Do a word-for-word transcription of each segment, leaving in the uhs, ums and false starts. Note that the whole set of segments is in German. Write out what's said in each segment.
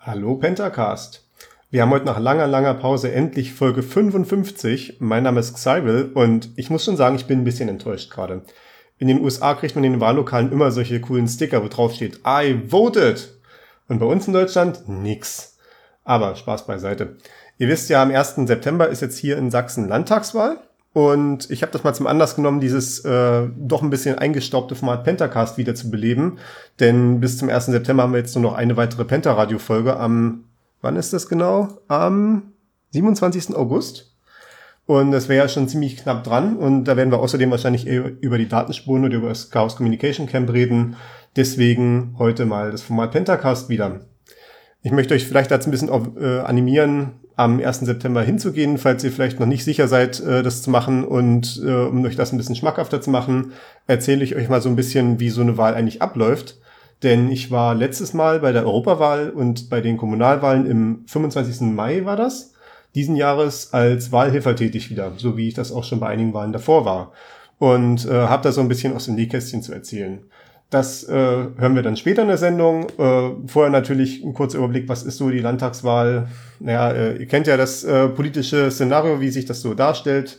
Hallo Pentacast. Wir haben heute nach langer, langer Pause endlich Folge fünfundfünfzig. Mein Name ist Xybil und ich muss schon sagen, ich bin ein bisschen enttäuscht gerade. In den U S A kriegt man in den Wahllokalen immer solche coolen Sticker, wo drauf steht, I voted. Und bei uns in Deutschland nix. Aber Spaß beiseite. Ihr wisst ja, am ersten September ist jetzt hier in Sachsen Landtagswahl. Und ich habe das mal zum Anlass genommen, dieses äh, doch ein bisschen eingestaubte Format Pentacast wieder zu beleben. Denn bis zum ersten September haben wir jetzt nur noch eine weitere Penta-Radio-Folge am, wann ist das genau? Am siebenundzwanzigsten August. Und das wäre ja schon ziemlich knapp dran. Und da werden wir außerdem wahrscheinlich eher über die Datenspuren oder über das Chaos Communication Camp reden. Deswegen heute mal das Format Pentacast wieder. Ich möchte euch vielleicht dazu ein bisschen auf, äh, animieren, am ersten September hinzugehen, falls ihr vielleicht noch nicht sicher seid, äh, das zu machen. Und äh, um euch das ein bisschen schmackhafter zu machen, erzähle ich euch mal so ein bisschen, wie so eine Wahl eigentlich abläuft. Denn ich war letztes Mal bei der Europawahl und bei den Kommunalwahlen im fünfundzwanzigsten Mai war das, diesen Jahres als Wahlhelfer tätig wieder, so wie ich das auch schon bei einigen Wahlen davor war. Und äh, habe da so ein bisschen aus dem Nähkästchen zu erzählen. Das äh, hören wir dann später in der Sendung. Äh, vorher natürlich ein kurzer Überblick, was ist so die Landtagswahl. Naja, äh, ihr kennt ja das äh, politische Szenario, wie sich das so darstellt.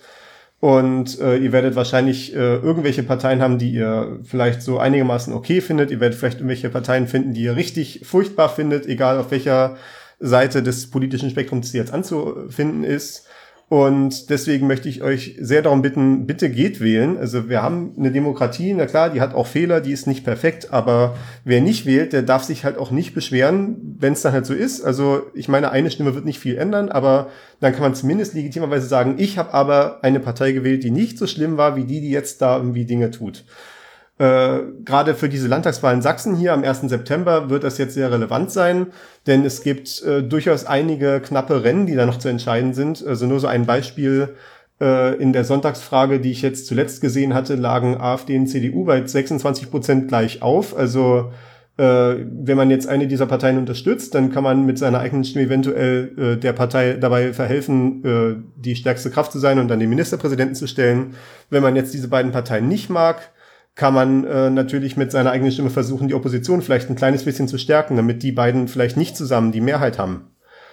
Und äh, ihr werdet wahrscheinlich äh, irgendwelche Parteien haben, die ihr vielleicht so einigermaßen okay findet. Ihr werdet vielleicht irgendwelche Parteien finden, die ihr richtig furchtbar findet, egal auf welcher Seite des politischen Spektrums sie jetzt anzufinden ist. Und deswegen möchte ich euch sehr darum bitten, bitte geht wählen. Also wir haben eine Demokratie, na klar, die hat auch Fehler, die ist nicht perfekt, aber wer nicht wählt, der darf sich halt auch nicht beschweren, wenn es dann halt so ist. Also ich meine, eine Stimme wird nicht viel ändern, aber dann kann man zumindest legitimerweise sagen, ich habe aber eine Partei gewählt, die nicht so schlimm war, wie die, die jetzt da irgendwie Dinge tut. Äh, gerade für diese Landtagswahl in Sachsen hier am ersten September wird das jetzt sehr relevant sein, denn es gibt äh, durchaus einige knappe Rennen, die da noch zu entscheiden sind. Also nur so ein Beispiel, äh, in der Sonntagsfrage, die ich jetzt zuletzt gesehen hatte, lagen AfD und C D U bei sechsundzwanzig Prozent gleich auf. Also äh, wenn man jetzt eine dieser Parteien unterstützt, dann kann man mit seiner eigenen Stimme eventuell äh, der Partei dabei verhelfen, äh, die stärkste Kraft zu sein und dann den Ministerpräsidenten zu stellen. Wenn man jetzt diese beiden Parteien nicht mag, kann man äh, natürlich mit seiner eigenen Stimme versuchen, die Opposition vielleicht ein kleines bisschen zu stärken, damit die beiden vielleicht nicht zusammen die Mehrheit haben.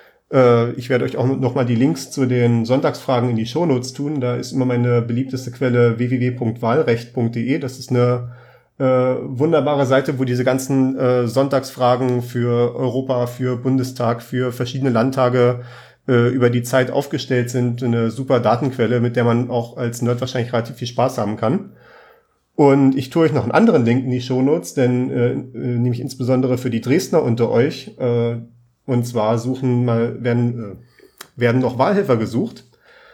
Äh, ich werde euch auch noch mal die Links zu den Sonntagsfragen in die Shownotes tun. Da ist immer meine beliebteste Quelle w w w punkt wahlrecht punkt d e. Das ist eine äh, wunderbare Seite, wo diese ganzen äh, Sonntagsfragen für Europa, für Bundestag, für verschiedene Landtage äh, über die Zeit aufgestellt sind. Eine super Datenquelle, mit der man auch als Nerd wahrscheinlich relativ viel Spaß haben kann. Und ich tue euch noch einen anderen Link in die Shownotes, denn äh, nämlich insbesondere für die Dresdner unter euch. Äh, und zwar suchen mal werden äh, werden noch Wahlhelfer gesucht.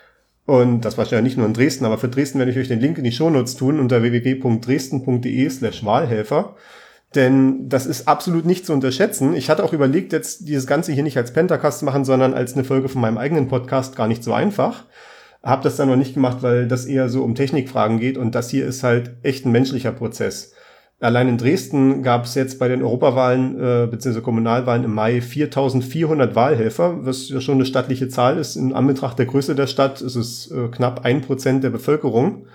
Und das war ja nicht nur in Dresden, aber für Dresden werde ich euch den Link in die Shownotes tun unter w w w punkt dresden punkt d e slash wahlhelfer. Denn das ist absolut nicht zu unterschätzen. Ich hatte auch überlegt, jetzt dieses Ganze hier nicht als Pentacast zu machen, sondern als eine Folge von meinem eigenen Podcast. Gar nicht so einfach. Hab das dann noch nicht gemacht, weil das eher so um Technikfragen geht und das hier ist halt echt ein menschlicher Prozess. Allein in Dresden gab es jetzt bei den Europawahlen äh, bzw. Kommunalwahlen im Mai viertausendvierhundert Wahlhelfer, was ja schon eine stattliche Zahl ist. In Anbetracht der Größe der Stadt ist es äh, knapp ein Prozent der Bevölkerung.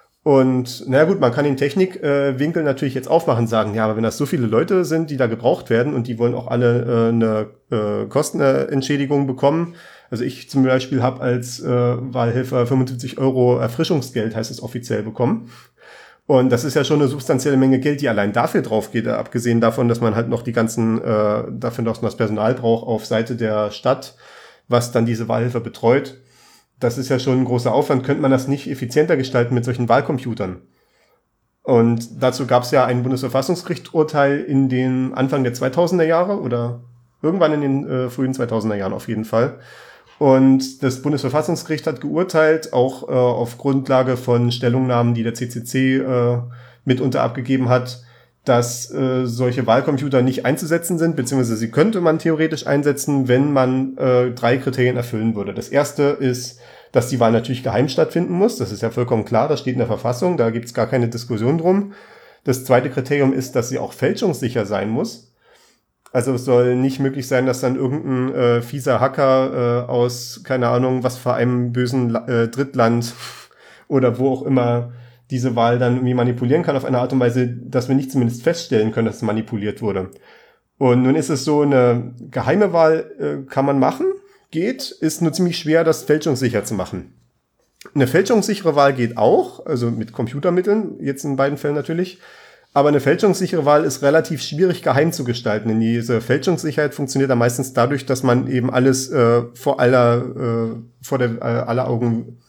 Und naja gut, man kann den Technikwinkel äh, natürlich jetzt aufmachen und sagen, ja, aber wenn das so viele Leute sind, die da gebraucht werden und die wollen auch alle äh, eine äh, Kostenentschädigung bekommen. Also ich zum Beispiel habe als äh, Wahlhelfer fünfundsiebzig Euro Erfrischungsgeld, heißt es offiziell, bekommen. Und das ist ja schon eine substanzielle Menge Geld, die allein dafür drauf geht, abgesehen davon, dass man halt noch die ganzen, äh, dafür noch das Personal braucht auf Seite der Stadt, was dann diese Wahlhelfer betreut. Das ist ja schon ein großer Aufwand. Könnte man das nicht effizienter gestalten mit solchen Wahlcomputern? Und dazu gab es ja ein Bundesverfassungsgerichtsurteil in den Anfang der zweitausender Jahre oder irgendwann in den äh, frühen zweitausender Jahren auf jeden Fall. Und das Bundesverfassungsgericht hat geurteilt, auch äh, auf Grundlage von Stellungnahmen, die der C C C äh, mitunter abgegeben hat, dass äh, solche Wahlcomputer nicht einzusetzen sind, beziehungsweise sie könnte man theoretisch einsetzen, wenn man äh, drei Kriterien erfüllen würde. Das erste ist, dass die Wahl natürlich geheim stattfinden muss. Das ist ja vollkommen klar, das steht in der Verfassung, da gibt es gar keine Diskussion drum. Das zweite Kriterium ist, dass sie auch fälschungssicher sein muss. Also es soll nicht möglich sein, dass dann irgendein äh, fieser Hacker äh, aus, keine Ahnung, was für einem bösen äh, Drittland oder wo auch immer diese Wahl dann irgendwie manipulieren kann auf eine Art und Weise, dass wir nicht zumindest feststellen können, dass es manipuliert wurde. Und nun ist es so, eine geheime Wahl äh, kann man machen, geht, ist nur ziemlich schwer, das fälschungssicher zu machen. Eine fälschungssichere Wahl geht auch, also mit Computermitteln, jetzt in beiden Fällen natürlich. Aber eine fälschungssichere Wahl ist relativ schwierig geheim zu gestalten, denn diese Fälschungssicherheit funktioniert dann meistens dadurch, dass man eben alles äh, vor aller, äh, vor der, äh, aller Augen,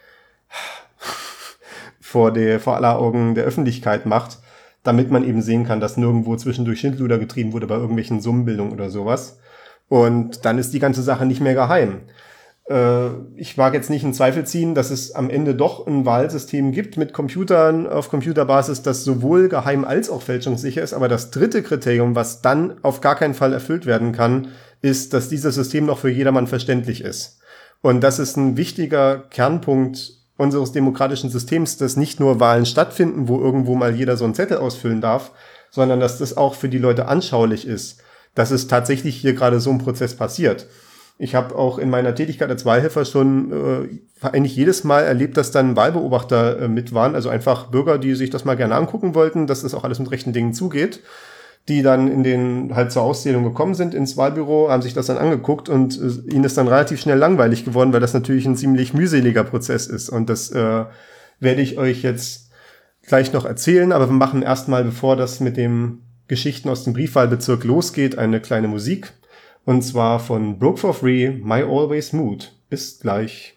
vor der, vor aller Augen der Öffentlichkeit macht, damit man eben sehen kann, dass nirgendwo zwischendurch Schindluder getrieben wurde bei irgendwelchen Summenbildungen oder sowas. Und dann ist die ganze Sache nicht mehr geheim. Äh, ich mag jetzt nicht in Zweifel ziehen, dass es am Ende doch ein Wahlsystem gibt mit Computern auf Computerbasis, das sowohl geheim als auch fälschungssicher ist. Aber das dritte Kriterium, was dann auf gar keinen Fall erfüllt werden kann, ist, dass dieses System noch für jedermann verständlich ist. Und das ist ein wichtiger Kernpunkt unseres demokratischen Systems, dass nicht nur Wahlen stattfinden, wo irgendwo mal jeder so einen Zettel ausfüllen darf, sondern dass das auch für die Leute anschaulich ist, dass es tatsächlich hier gerade so ein Prozess passiert. Ich habe auch in meiner Tätigkeit als Wahlhelfer schon äh, eigentlich jedes Mal erlebt, dass dann Wahlbeobachter äh, mit waren, also einfach Bürger, die sich das mal gerne angucken wollten, dass das auch alles mit rechten Dingen zugeht, die dann in den halt zur Auszählung gekommen sind ins Wahlbüro, haben sich das dann angeguckt und äh, ihnen ist dann relativ schnell langweilig geworden, weil das natürlich ein ziemlich mühseliger Prozess ist. Und das äh, werde ich euch jetzt gleich noch erzählen, aber wir machen erstmal, bevor das mit dem Geschichten aus dem Briefwahlbezirk losgeht, eine kleine Musik. Und zwar von Broke for Free, My Always Mood. Bis gleich.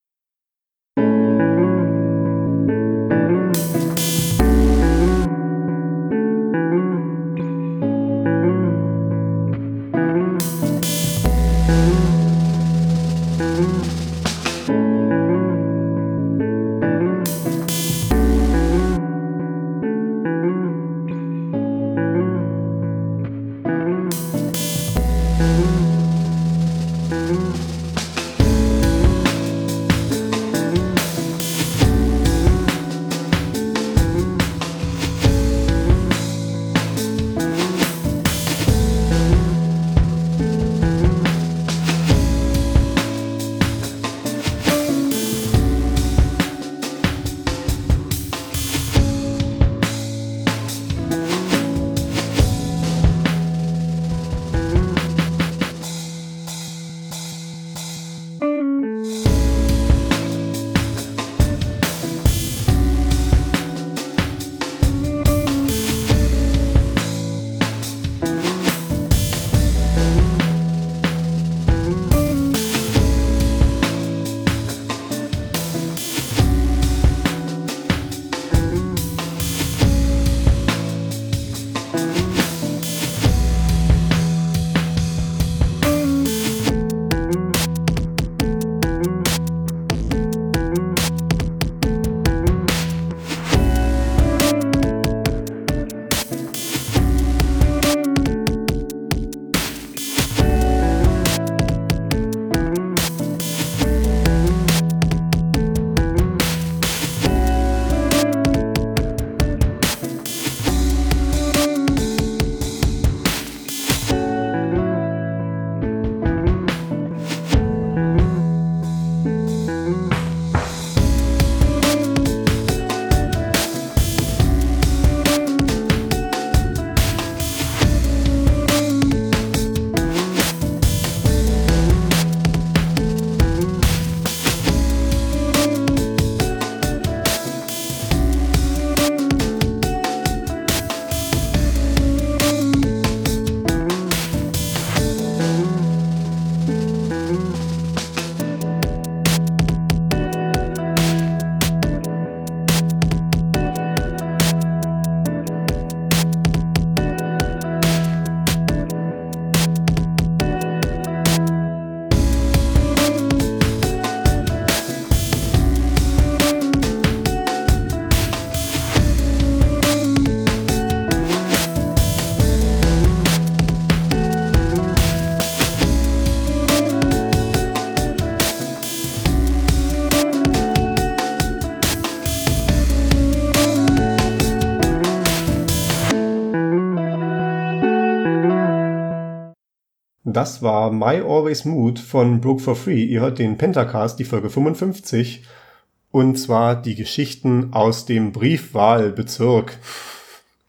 Das war My Always Mood von Broke for Free. Ihr hört den Pentacast, die Folge fünfundfünfzig. Und zwar die Geschichten aus dem Briefwahlbezirk.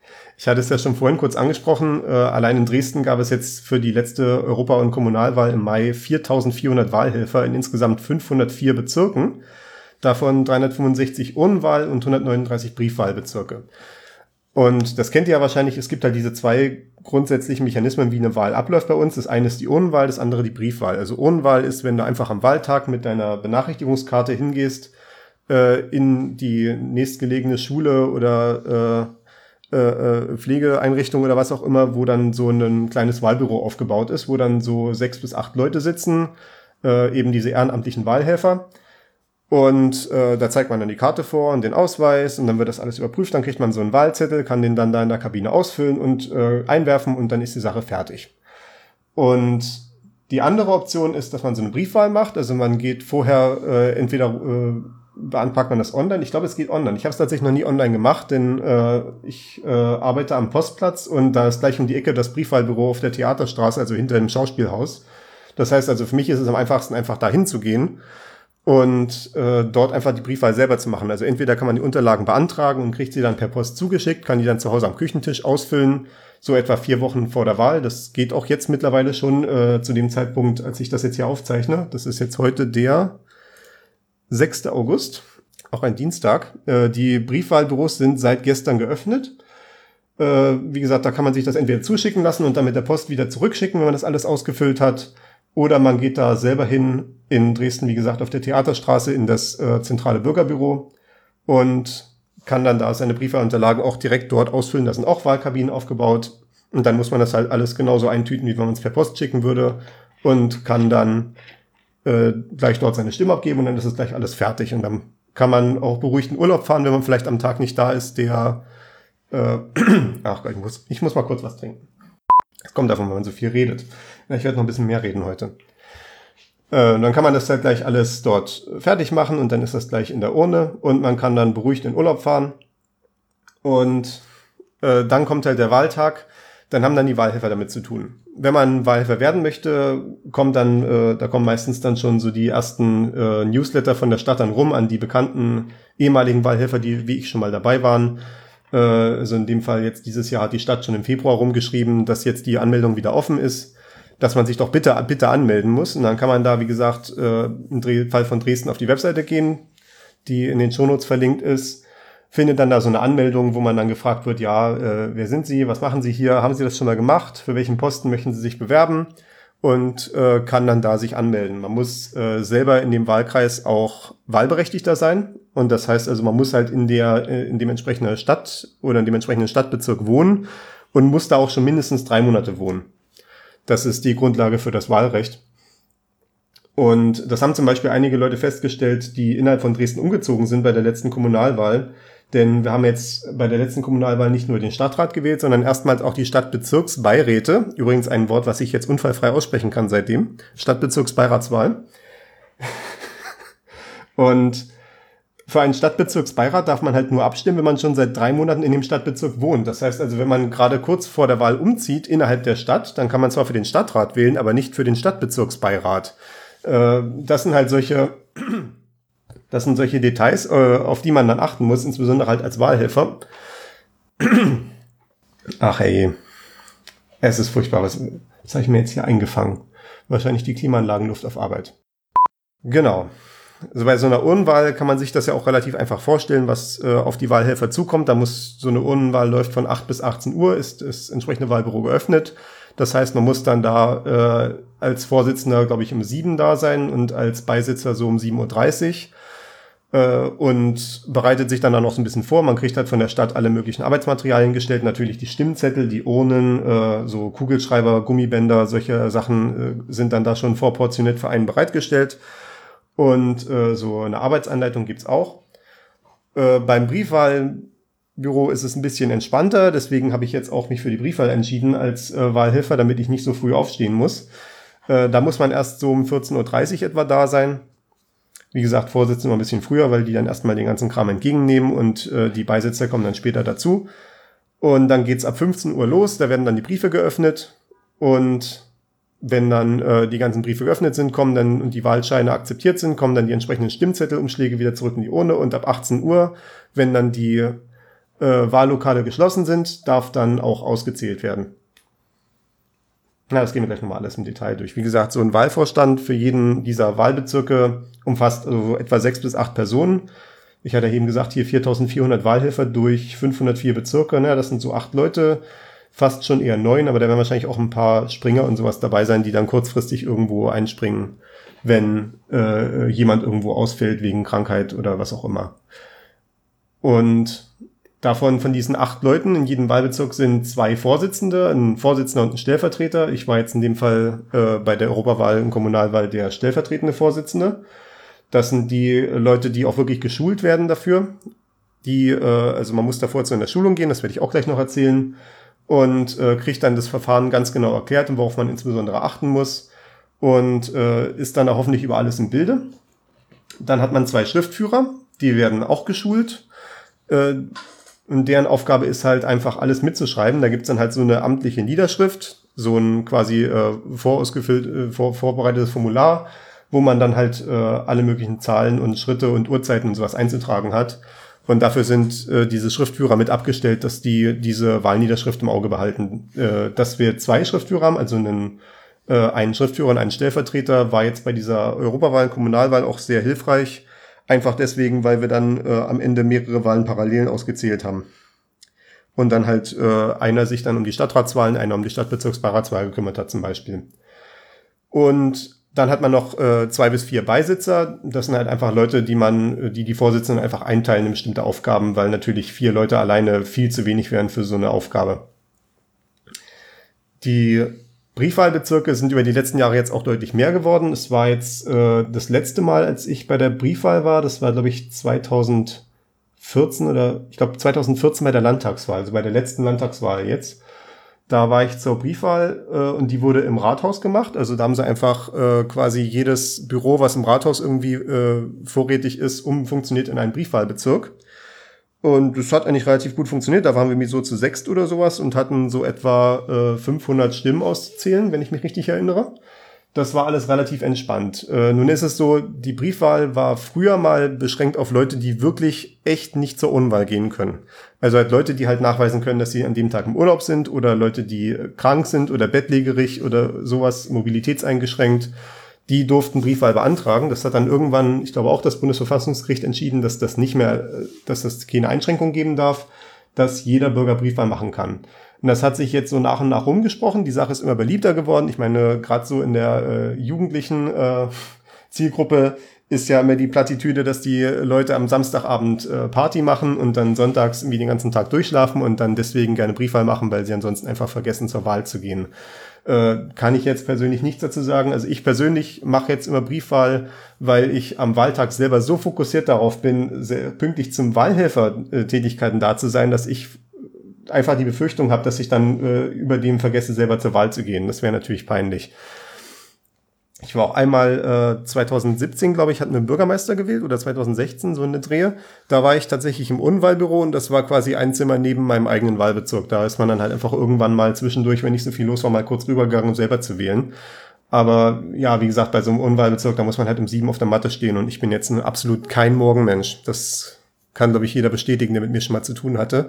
Ich hatte es ja schon vorhin kurz angesprochen. Äh, allein in Dresden gab es jetzt für die letzte Europa- und Kommunalwahl im Mai viertausendvierhundert Wahlhelfer in insgesamt fünfhundertvier Bezirken. Davon dreihundertfünfundsechzig Urnwahl- und hundertneununddreißig Briefwahlbezirke. Und das kennt ihr ja wahrscheinlich. Es gibt halt diese zwei grundsätzlichen Mechanismen, wie eine Wahl abläuft bei uns. Das eine ist die Urnenwahl, das andere die Briefwahl. Also Urnenwahl ist, wenn du einfach am Wahltag mit deiner Benachrichtigungskarte hingehst, äh, in die nächstgelegene Schule oder äh, Äh, Pflegeeinrichtung oder was auch immer, wo dann so ein kleines Wahlbüro aufgebaut ist, wo dann so sechs bis acht Leute sitzen, äh, eben diese ehrenamtlichen Wahlhelfer. Und äh, da zeigt man dann die Karte vor und den Ausweis und dann wird das alles überprüft. Dann kriegt man so einen Wahlzettel, kann den dann da in der Kabine ausfüllen und äh, einwerfen und dann ist die Sache fertig. Und die andere Option ist, dass man so eine Briefwahl macht. Also man geht vorher äh, entweder äh, beantragt man das online? Ich glaube, es geht online. Ich habe es tatsächlich noch nie online gemacht, denn äh, ich äh, arbeite am Postplatz und da ist gleich um die Ecke das Briefwahlbüro auf der Theaterstraße, also hinter dem Schauspielhaus. Das heißt also, für mich ist es am einfachsten, einfach da hinzugehen und äh, dort einfach die Briefwahl selber zu machen. Also entweder kann man die Unterlagen beantragen und kriegt sie dann per Post zugeschickt, kann die dann zu Hause am Küchentisch ausfüllen, so etwa vier Wochen vor der Wahl. Das geht auch jetzt mittlerweile schon äh, zu dem Zeitpunkt, als ich das jetzt hier aufzeichne. Das ist jetzt heute der sechster August, auch ein Dienstag. Äh, die Briefwahlbüros sind seit gestern geöffnet. Äh, wie gesagt, da kann man sich das entweder zuschicken lassen und dann mit der Post wieder zurückschicken, wenn man das alles ausgefüllt hat. Oder man geht da selber hin, in Dresden, wie gesagt, auf der Theaterstraße in das äh, zentrale Bürgerbüro und kann dann da seine Briefwahlunterlagen auch direkt dort ausfüllen. Da sind auch Wahlkabinen aufgebaut. Und dann muss man das halt alles genauso eintüten, wie wenn man es per Post schicken würde. Und kann dann äh, gleich dort seine Stimme abgeben und dann ist es gleich alles fertig. Und dann kann man auch beruhigt in Urlaub fahren, wenn man vielleicht am Tag nicht da ist, der äh, ach Gott, ich muss, ich muss mal kurz was trinken. Das kommt davon, wenn man so viel redet. Ja, ich werde noch ein bisschen mehr reden heute. Äh, dann kann man das halt gleich alles dort fertig machen und dann ist das gleich in der Urne und man kann dann beruhigt in Urlaub fahren. Und äh, dann kommt halt der Wahltag. Dann haben dann die Wahlhelfer damit zu tun. Wenn man Wahlhelfer werden möchte, kommt dann, äh, da kommen meistens dann schon so die ersten äh, Newsletter von der Stadt dann rum an die bekannten ehemaligen Wahlhelfer, die wie ich schon mal dabei waren. Äh, also in dem Fall jetzt dieses Jahr hat die Stadt schon im Februar rumgeschrieben, dass jetzt die Anmeldung wieder offen ist, dass man sich doch bitte bitte anmelden muss. Und dann kann man da, wie gesagt, äh, im Fall von Dresden auf die Webseite gehen, die in den Shownotes verlinkt ist. Findet dann da so eine Anmeldung, wo man dann gefragt wird, ja, äh, wer sind Sie, was machen Sie hier, haben Sie das schon mal gemacht, für welchen Posten möchten Sie sich bewerben und äh, kann dann da sich anmelden. Man muss äh, selber in dem Wahlkreis auch Wahlberechtigter sein und das heißt also, man muss halt in der äh, in dem entsprechenden Stadt oder in dem entsprechenden Stadtbezirk wohnen und muss da auch schon mindestens drei Monate wohnen. Das ist die Grundlage für das Wahlrecht. Und das haben zum Beispiel einige Leute festgestellt, die innerhalb von Dresden umgezogen sind bei der letzten Kommunalwahl. Denn wir haben jetzt bei der letzten Kommunalwahl nicht nur den Stadtrat gewählt, sondern erstmals auch die Stadtbezirksbeiräte. Übrigens ein Wort, was ich jetzt unfallfrei aussprechen kann seitdem. Stadtbezirksbeiratswahl. Und für einen Stadtbezirksbeirat darf man halt nur abstimmen, wenn man schon seit drei Monaten in dem Stadtbezirk wohnt. Das heißt also, wenn man gerade kurz vor der Wahl umzieht innerhalb der Stadt, dann kann man zwar für den Stadtrat wählen, aber nicht für den Stadtbezirksbeirat. Äh, das sind halt solche... Das sind solche Details, auf die man dann achten muss, insbesondere halt als Wahlhelfer. Ach hey, es ist furchtbar. Was, was habe ich mir jetzt hier eingefangen? Wahrscheinlich die Klimaanlagenluft auf Arbeit. Genau. Also bei so einer Urnenwahl kann man sich das ja auch relativ einfach vorstellen, was äh, auf die Wahlhelfer zukommt. Da muss so eine Urnenwahl läuft von acht bis achtzehn Uhr, ist das entsprechende Wahlbüro geöffnet. Das heißt, man muss dann da äh, als Vorsitzender, glaube ich, um sieben da sein und als Beisitzer so um sieben Uhr dreißig. Und bereitet sich dann auch noch so ein bisschen vor. Man kriegt halt von der Stadt alle möglichen Arbeitsmaterialien gestellt. Natürlich die Stimmzettel, die Urnen, äh, so Kugelschreiber, Gummibänder, solche Sachen äh, sind dann da schon vorportioniert für einen bereitgestellt. Und äh, so eine Arbeitsanleitung gibt's auch. Äh, beim Briefwahlbüro ist es ein bisschen entspannter. Deswegen habe ich jetzt auch mich für die Briefwahl entschieden als äh, Wahlhelfer, damit ich nicht so früh aufstehen muss. Äh, da muss man erst so um vierzehn Uhr dreißig etwa da sein. Wie gesagt, Vorsitzende noch ein bisschen früher, weil die dann erstmal den ganzen Kram entgegennehmen und äh, die Beisitzer kommen dann später dazu. Und dann geht's ab fünfzehn Uhr los, da werden dann die Briefe geöffnet und wenn dann äh, die ganzen Briefe geöffnet sind, kommen dann und die Wahlscheine akzeptiert sind, kommen dann die entsprechenden Stimmzettelumschläge wieder zurück in die Urne und ab achtzehn Uhr, wenn dann die äh, Wahllokale geschlossen sind, darf dann auch ausgezählt werden. Na, das gehen wir gleich nochmal alles im Detail durch. Wie gesagt, so ein Wahlvorstand für jeden dieser Wahlbezirke umfasst also etwa sechs bis acht Personen. Ich hatte eben gesagt, hier viertausendvierhundert Wahlhelfer durch fünfhundertvier Bezirke. Na, das sind so acht Leute, fast schon eher neun, aber da werden wahrscheinlich auch ein paar Springer und sowas dabei sein, die dann kurzfristig irgendwo einspringen, wenn äh, jemand irgendwo ausfällt wegen Krankheit oder was auch immer. Und davon, von diesen acht Leuten in jedem Wahlbezirk sind zwei Vorsitzende, ein Vorsitzender und ein Stellvertreter. Ich war jetzt in dem Fall äh, bei der Europawahl und Kommunalwahl der stellvertretende Vorsitzende. Das sind die Leute, die auch wirklich geschult werden dafür. Die, äh, also man muss davor zu einer Schulung gehen, das werde ich auch gleich noch erzählen, und äh, kriegt dann das Verfahren ganz genau erklärt und worauf man insbesondere achten muss und äh, ist dann auch hoffentlich über alles im Bilde. Dann hat man zwei Schriftführer, die werden auch geschult. Äh, Und deren Aufgabe ist halt einfach alles mitzuschreiben. Da gibt's dann halt so eine amtliche Niederschrift, so ein quasi äh, vorausgefüllt, äh, vor, vorbereitetes Formular, wo man dann halt äh, alle möglichen Zahlen und Schritte und Uhrzeiten und sowas einzutragen hat. Und dafür sind äh, diese Schriftführer mit abgestellt, dass die diese Wahlniederschrift im Auge behalten. Äh, dass wir zwei Schriftführer haben, also einen, äh, einen Schriftführer und einen Stellvertreter, war jetzt bei dieser Europawahl, Kommunalwahl auch sehr hilfreich. Einfach deswegen, weil wir dann äh, am Ende mehrere Wahlen parallel ausgezählt haben. Und dann halt äh, einer sich dann um die Stadtratswahlen, einer um die Stadtbezirksbeiratswahl gekümmert hat zum Beispiel. Und dann hat man noch äh, zwei bis vier Beisitzer. Das sind halt einfach Leute, die man, die die Vorsitzenden einfach einteilen in bestimmte Aufgaben, weil natürlich vier Leute alleine viel zu wenig wären für so eine Aufgabe. Die Briefwahlbezirke sind über die letzten Jahre jetzt auch deutlich mehr geworden. Es war jetzt äh, das letzte Mal, als ich bei der Briefwahl war, das war, glaube ich, zweitausendvierzehn oder ich glaube zweitausendvierzehn bei der Landtagswahl, also bei der letzten Landtagswahl jetzt. Da war ich zur Briefwahl äh, und die wurde im Rathaus gemacht. Also da haben sie einfach äh, quasi jedes Büro, was im Rathaus irgendwie äh, vorrätig ist, umfunktioniert in einen Briefwahlbezirk. Und das hat eigentlich relativ gut funktioniert. Da waren wir so zu sechst oder sowas und hatten so etwa äh, fünfhundert Stimmen auszuzählen, wenn ich mich richtig erinnere. Das war alles relativ entspannt. Äh, nun ist es so, die Briefwahl war früher mal beschränkt auf Leute, die wirklich echt nicht zur Unwahl gehen können. Also halt Leute, die halt nachweisen können, dass sie an dem Tag im Urlaub sind oder Leute, die krank sind oder bettlägerig oder sowas, mobilitätseingeschränkt. Die durften Briefwahl beantragen. Das hat dann irgendwann, ich glaube auch das Bundesverfassungsgericht entschieden, dass das nicht mehr, dass das keine Einschränkung geben darf, dass jeder Bürger Briefwahl machen kann. Und das hat sich jetzt so nach und nach rumgesprochen. Die Sache ist immer beliebter geworden. Ich meine, gerade so in der äh, jugendlichen äh, Zielgruppe ist ja immer die Plattitüde, dass die Leute am Samstagabend äh, Party machen und dann sonntags irgendwie den ganzen Tag durchschlafen und dann deswegen gerne Briefwahl machen, weil sie ansonsten einfach vergessen, zur Wahl zu gehen. Äh, kann ich jetzt persönlich nichts dazu sagen. Also ich persönlich mache jetzt immer Briefwahl, weil ich am Wahltag selber so fokussiert darauf bin, sehr pünktlich zum Wahlhelfer-Tätigkeiten da zu sein, dass ich einfach die Befürchtung habe, dass ich dann äh, über dem vergesse, selber zur Wahl zu gehen. Das wäre natürlich peinlich. Ich war auch einmal äh, zweitausendsiebzehn, glaube ich, hatten wir einen Bürgermeister gewählt oder zweitausendsechzehn, so eine Drehe. Da war ich tatsächlich im Unwahlbüro und das war quasi ein Zimmer neben meinem eigenen Wahlbezirk. Da ist man dann halt einfach irgendwann mal zwischendurch, wenn nicht so viel los war, mal kurz rübergegangen, um selber zu wählen. Aber ja, wie gesagt, bei so einem Unwahlbezirk, da muss man halt um sieben auf der Matte stehen und ich bin jetzt absolut kein Morgenmensch. Das kann, glaube ich, jeder bestätigen, der mit mir schon mal zu tun hatte.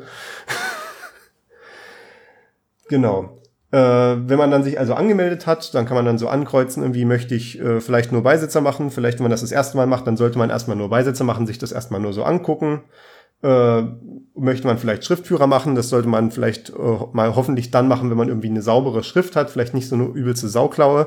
Genau. Äh, wenn man dann sich also angemeldet hat, dann kann man dann so ankreuzen, irgendwie möchte ich äh, vielleicht nur Beisitzer machen. Vielleicht, wenn man das das erste Mal macht, dann sollte man erstmal nur Beisitzer machen, sich das erstmal nur so angucken. Äh, möchte man vielleicht Schriftführer machen, das sollte man vielleicht äh, mal hoffentlich dann machen, wenn man irgendwie eine saubere Schrift hat, vielleicht nicht so eine übelste Sauklaue.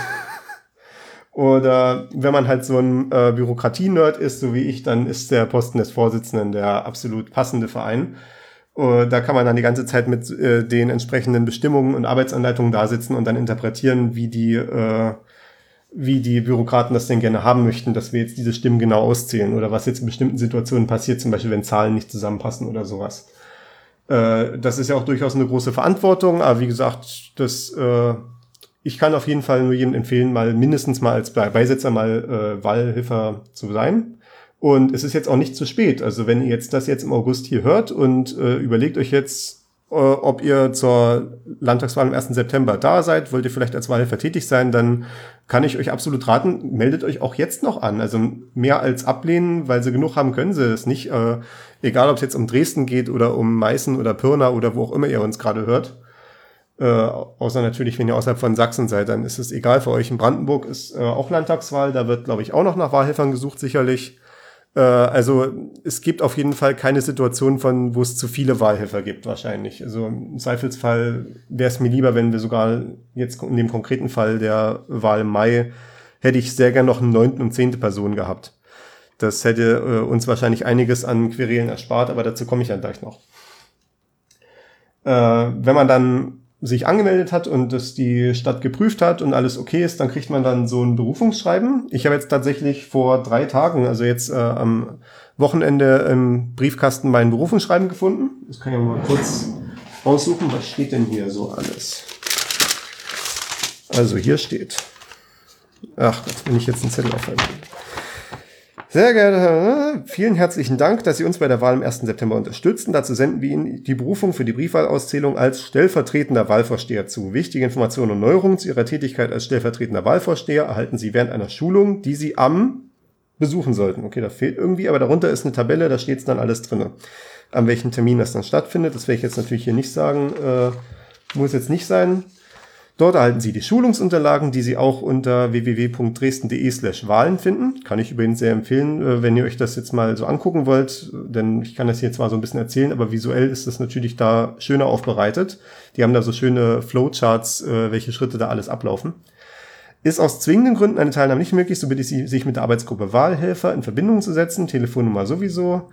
Oder wenn man halt so ein äh, Bürokratie-Nerd ist, so wie ich, dann ist der Posten des Vorsitzenden der absolut passende Verein. Da kann man dann die ganze Zeit mit äh, den entsprechenden Bestimmungen und Arbeitsanleitungen da sitzen und dann interpretieren, wie die äh, wie die Bürokraten das denn gerne haben möchten, dass wir jetzt diese Stimmen genau auszählen oder was jetzt in bestimmten Situationen passiert, zum Beispiel wenn Zahlen nicht zusammenpassen oder sowas. Äh, das ist ja auch durchaus eine große Verantwortung, aber wie gesagt, das äh, ich kann auf jeden Fall nur jedem empfehlen, mal mindestens mal als Beisitzer mal äh, Wahlhelfer zu sein. Und es ist jetzt auch nicht zu spät. Also wenn ihr jetzt das jetzt im August hier hört und äh, überlegt euch jetzt, ob ihr zur Landtagswahl am ersten September da seid, wollt ihr vielleicht als Wahlhelfer tätig sein, dann kann ich euch absolut raten, meldet euch auch jetzt noch an. Also mehr als ablehnen, weil sie genug haben, können sie es nicht. Äh, egal, ob es jetzt um Dresden geht oder um Meißen oder Pirna oder wo auch immer ihr uns gerade hört. Äh, außer natürlich, wenn ihr außerhalb von Sachsen seid, dann ist es egal für euch. In Brandenburg ist äh, auch Landtagswahl, da wird, glaube ich, auch noch nach Wahlhelfern gesucht, sicherlich. Also es gibt auf jeden Fall keine Situation, von wo es zu viele Wahlhelfer gibt, wahrscheinlich. Also im Zweifelsfall wäre es mir lieber, wenn wir sogar jetzt in dem konkreten Fall der Wahl im Mai, hätte ich sehr gern noch eine neunte und zehnte Person gehabt. Das hätte äh, uns wahrscheinlich einiges an Querelen erspart, aber dazu komme ich dann gleich noch. Äh, wenn man dann sich angemeldet hat und das die Stadt geprüft hat und alles okay ist, dann kriegt man dann so ein Berufungsschreiben. Ich habe jetzt tatsächlich vor drei Tagen, also jetzt äh, am Wochenende im Briefkasten mein Berufungsschreiben gefunden. Das kann ich mal kurz aussuchen. Was steht denn hier so alles? Also hier steht, ach Gott, wenn ich jetzt einen Zettel aufhalte. Sehr geehrter Herr, vielen herzlichen Dank, dass Sie uns bei der Wahl am ersten September unterstützen. Dazu senden wir Ihnen die Berufung für die Briefwahlauszählung als stellvertretender Wahlvorsteher zu. Wichtige Informationen und Neuerungen zu Ihrer Tätigkeit als stellvertretender Wahlvorsteher erhalten Sie während einer Schulung, die Sie am besuchen sollten. Okay, da fehlt irgendwie, aber darunter ist eine Tabelle, da steht es dann alles drin. An welchem Termin das dann stattfindet, das werde ich jetzt natürlich hier nicht sagen, äh, muss jetzt nicht sein. Dort erhalten Sie die Schulungsunterlagen, die Sie auch unter w w w punkt dresden punkt d e slash wahlen finden. Kann ich übrigens sehr empfehlen, wenn ihr euch das jetzt mal so angucken wollt, denn ich kann das hier zwar so ein bisschen erzählen, aber visuell ist das natürlich da schöner aufbereitet. Die haben da so schöne Flowcharts, welche Schritte da alles ablaufen. Ist aus zwingenden Gründen eine Teilnahme nicht möglich, so bitte ich Sie, sich mit der Arbeitsgruppe Wahlhelfer in Verbindung zu setzen. Telefonnummer sowieso.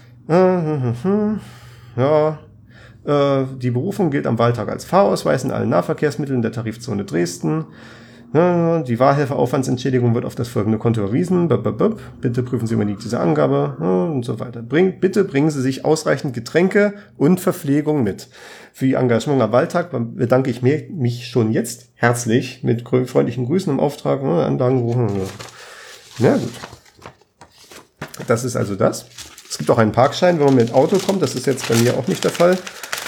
Ja... Die Berufung gilt am Wahltag als Fahrausweis in allen Nahverkehrsmitteln der Tarifzone Dresden. Die Wahlhelferaufwandsentschädigung wird auf das folgende Konto überwiesen. Bitte prüfen Sie unbedingt diese Angabe und so weiter. Bitte bringen Sie sich ausreichend Getränke und Verpflegung mit. Für Ihr Engagement am Wahltag bedanke ich mich schon jetzt herzlich mit freundlichen Grüßen im Auftrag. Anlagen rufen. Ja, gut. Das ist also das. Es gibt auch einen Parkschein, wenn man mit Auto kommt. Das ist jetzt bei mir auch nicht der Fall.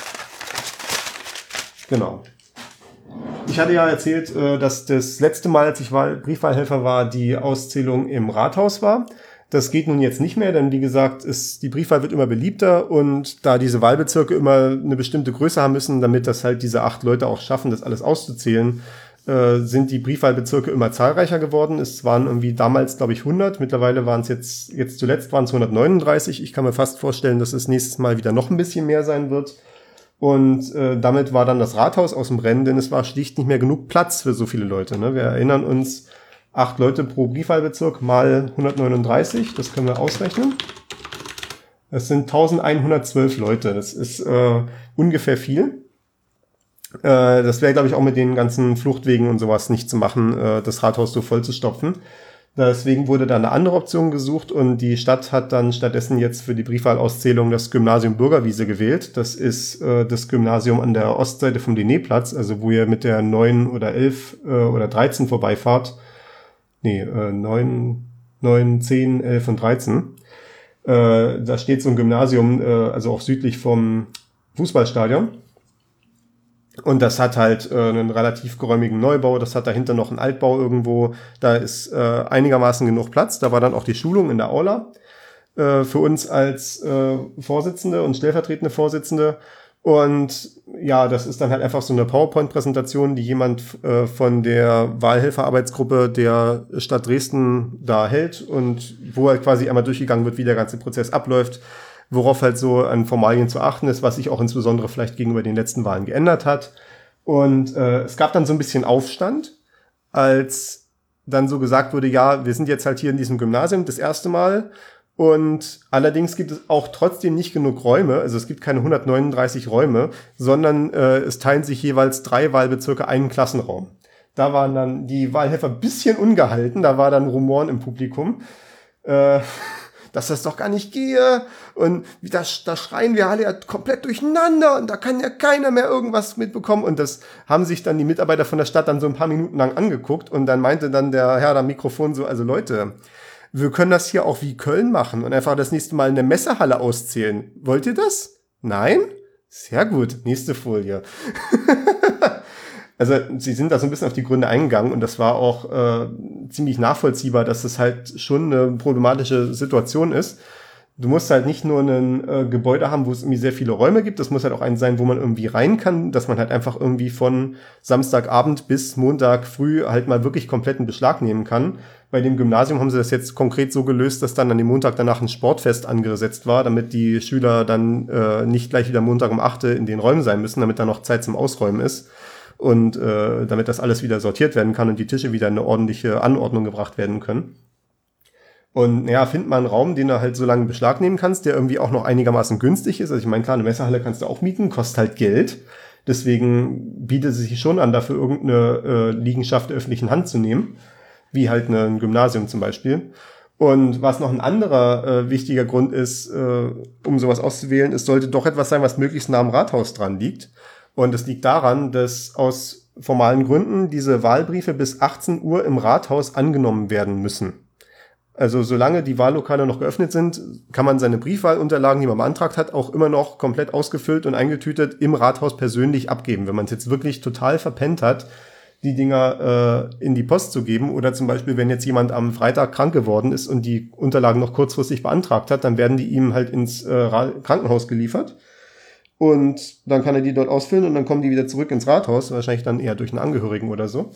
Genau. Ich hatte ja erzählt, dass das letzte Mal, als ich Briefwahlhelfer war, die Auszählung im Rathaus war. Das geht nun jetzt nicht mehr, denn wie gesagt, ist, die Briefwahl wird immer beliebter und da diese Wahlbezirke immer eine bestimmte Größe haben müssen, damit das halt diese acht Leute auch schaffen, das alles auszuzählen, äh, sind die Briefwahlbezirke immer zahlreicher geworden. Es waren irgendwie damals, glaube ich, hundert. Mittlerweile waren es jetzt, jetzt zuletzt waren es hundertneununddreißig. Ich kann mir fast vorstellen, dass es nächstes Mal wieder noch ein bisschen mehr sein wird. Und äh, damit war dann das Rathaus aus dem Rennen, denn es war schlicht nicht mehr genug Platz für so viele Leute. Ne? Wir erinnern uns, acht Leute pro Briefwahlbezirk mal hundertneununddreißig, das können wir ausrechnen. Das sind eintausendeinhundertzwölf Leute, das ist äh, ungefähr viel. Äh, das wäre, glaube ich, auch mit den ganzen Fluchtwegen und sowas nicht zu machen, äh, das Rathaus so voll zu stopfen. Deswegen wurde da eine andere Option gesucht und die Stadt hat dann stattdessen jetzt für die Briefwahlauszählung das Gymnasium Bürgerwiese gewählt. Das ist äh, das Gymnasium an der Ostseite vom Diné-Platz, also wo ihr mit der neun oder elf äh, oder dreizehn vorbeifahrt. Nee, äh, neun, neun, zehn, elf und dreizehn. Äh, da steht so ein Gymnasium, äh, also auch südlich vom Fußballstadion. Und das hat halt äh, einen relativ geräumigen Neubau, das hat dahinter noch einen Altbau irgendwo, da ist äh, einigermaßen genug Platz, da war dann auch die Schulung in der Aula äh, für uns als äh, Vorsitzende und stellvertretende Vorsitzende und ja, das ist dann halt einfach so eine PowerPoint-Präsentation, die jemand äh, von der Wahlhelferarbeitsgruppe der Stadt Dresden da hält und wo halt quasi einmal durchgegangen wird, wie der ganze Prozess abläuft, worauf halt so an Formalien zu achten ist, was sich auch insbesondere vielleicht gegenüber den letzten Wahlen geändert hat. Und äh, es gab dann so ein bisschen Aufstand, als dann so gesagt wurde, ja, wir sind jetzt halt hier in diesem Gymnasium das erste Mal und allerdings gibt es auch trotzdem nicht genug Räume, also es gibt keine hundertneununddreißig Räume, sondern äh, es teilen sich jeweils drei Wahlbezirke einen Klassenraum. Da waren dann die Wahlhelfer ein bisschen ungehalten, da war dann Rumoren im Publikum. Äh, dass das doch gar nicht gehe und da, da schreien wir alle ja komplett durcheinander und da kann ja keiner mehr irgendwas mitbekommen und das haben sich dann die Mitarbeiter von der Stadt dann so ein paar Minuten lang angeguckt und dann meinte dann der Herr am Mikrofon so, also Leute, wir können das hier auch wie Köln machen und einfach das nächste Mal in der Messehalle auszählen. Wollt ihr das? Nein? Sehr gut, nächste Folie. Also sie sind da so ein bisschen auf die Gründe eingegangen und das war auch äh, ziemlich nachvollziehbar, dass das halt schon eine problematische Situation ist. Du musst halt nicht nur ein äh, Gebäude haben, wo es irgendwie sehr viele Räume gibt, das muss halt auch eins sein, wo man irgendwie rein kann, dass man halt einfach irgendwie von Samstagabend bis Montag früh halt mal wirklich kompletten Beschlag nehmen kann. Bei dem Gymnasium haben sie das jetzt konkret so gelöst, dass dann an dem Montag danach ein Sportfest angesetzt war, damit die Schüler dann äh, nicht gleich wieder Montag um acht in den Räumen sein müssen, damit da noch Zeit zum Ausräumen ist. Und äh, damit das alles wieder sortiert werden kann und die Tische wieder in eine ordentliche Anordnung gebracht werden können. Und ja, find mal einen Raum, den du halt so lange in Beschlag nehmen kannst, der irgendwie auch noch einigermaßen günstig ist. Also ich meine, klar, eine Messerhalle kannst du auch mieten, kostet halt Geld. Deswegen bietet es sich schon an, dafür irgendeine äh, Liegenschaft der öffentlichen Hand zu nehmen. Wie halt ein Gymnasium zum Beispiel. Und was noch ein anderer äh, wichtiger Grund ist, äh, um sowas auszuwählen, es sollte doch etwas sein, was möglichst nah am Rathaus dran liegt. Und es liegt daran, dass aus formalen Gründen diese Wahlbriefe bis achtzehn Uhr im Rathaus angenommen werden müssen. Also solange die Wahllokale noch geöffnet sind, kann man seine Briefwahlunterlagen, die man beantragt hat, auch immer noch komplett ausgefüllt und eingetütet im Rathaus persönlich abgeben. Wenn man es jetzt wirklich total verpennt hat, die Dinger äh, in die Post zu geben oder zum Beispiel, wenn jetzt jemand am Freitag krank geworden ist und die Unterlagen noch kurzfristig beantragt hat, dann werden die ihm halt ins äh, Krankenhaus geliefert. Und dann kann er die dort ausfüllen und dann kommen die wieder zurück ins Rathaus, wahrscheinlich dann eher durch einen Angehörigen oder so.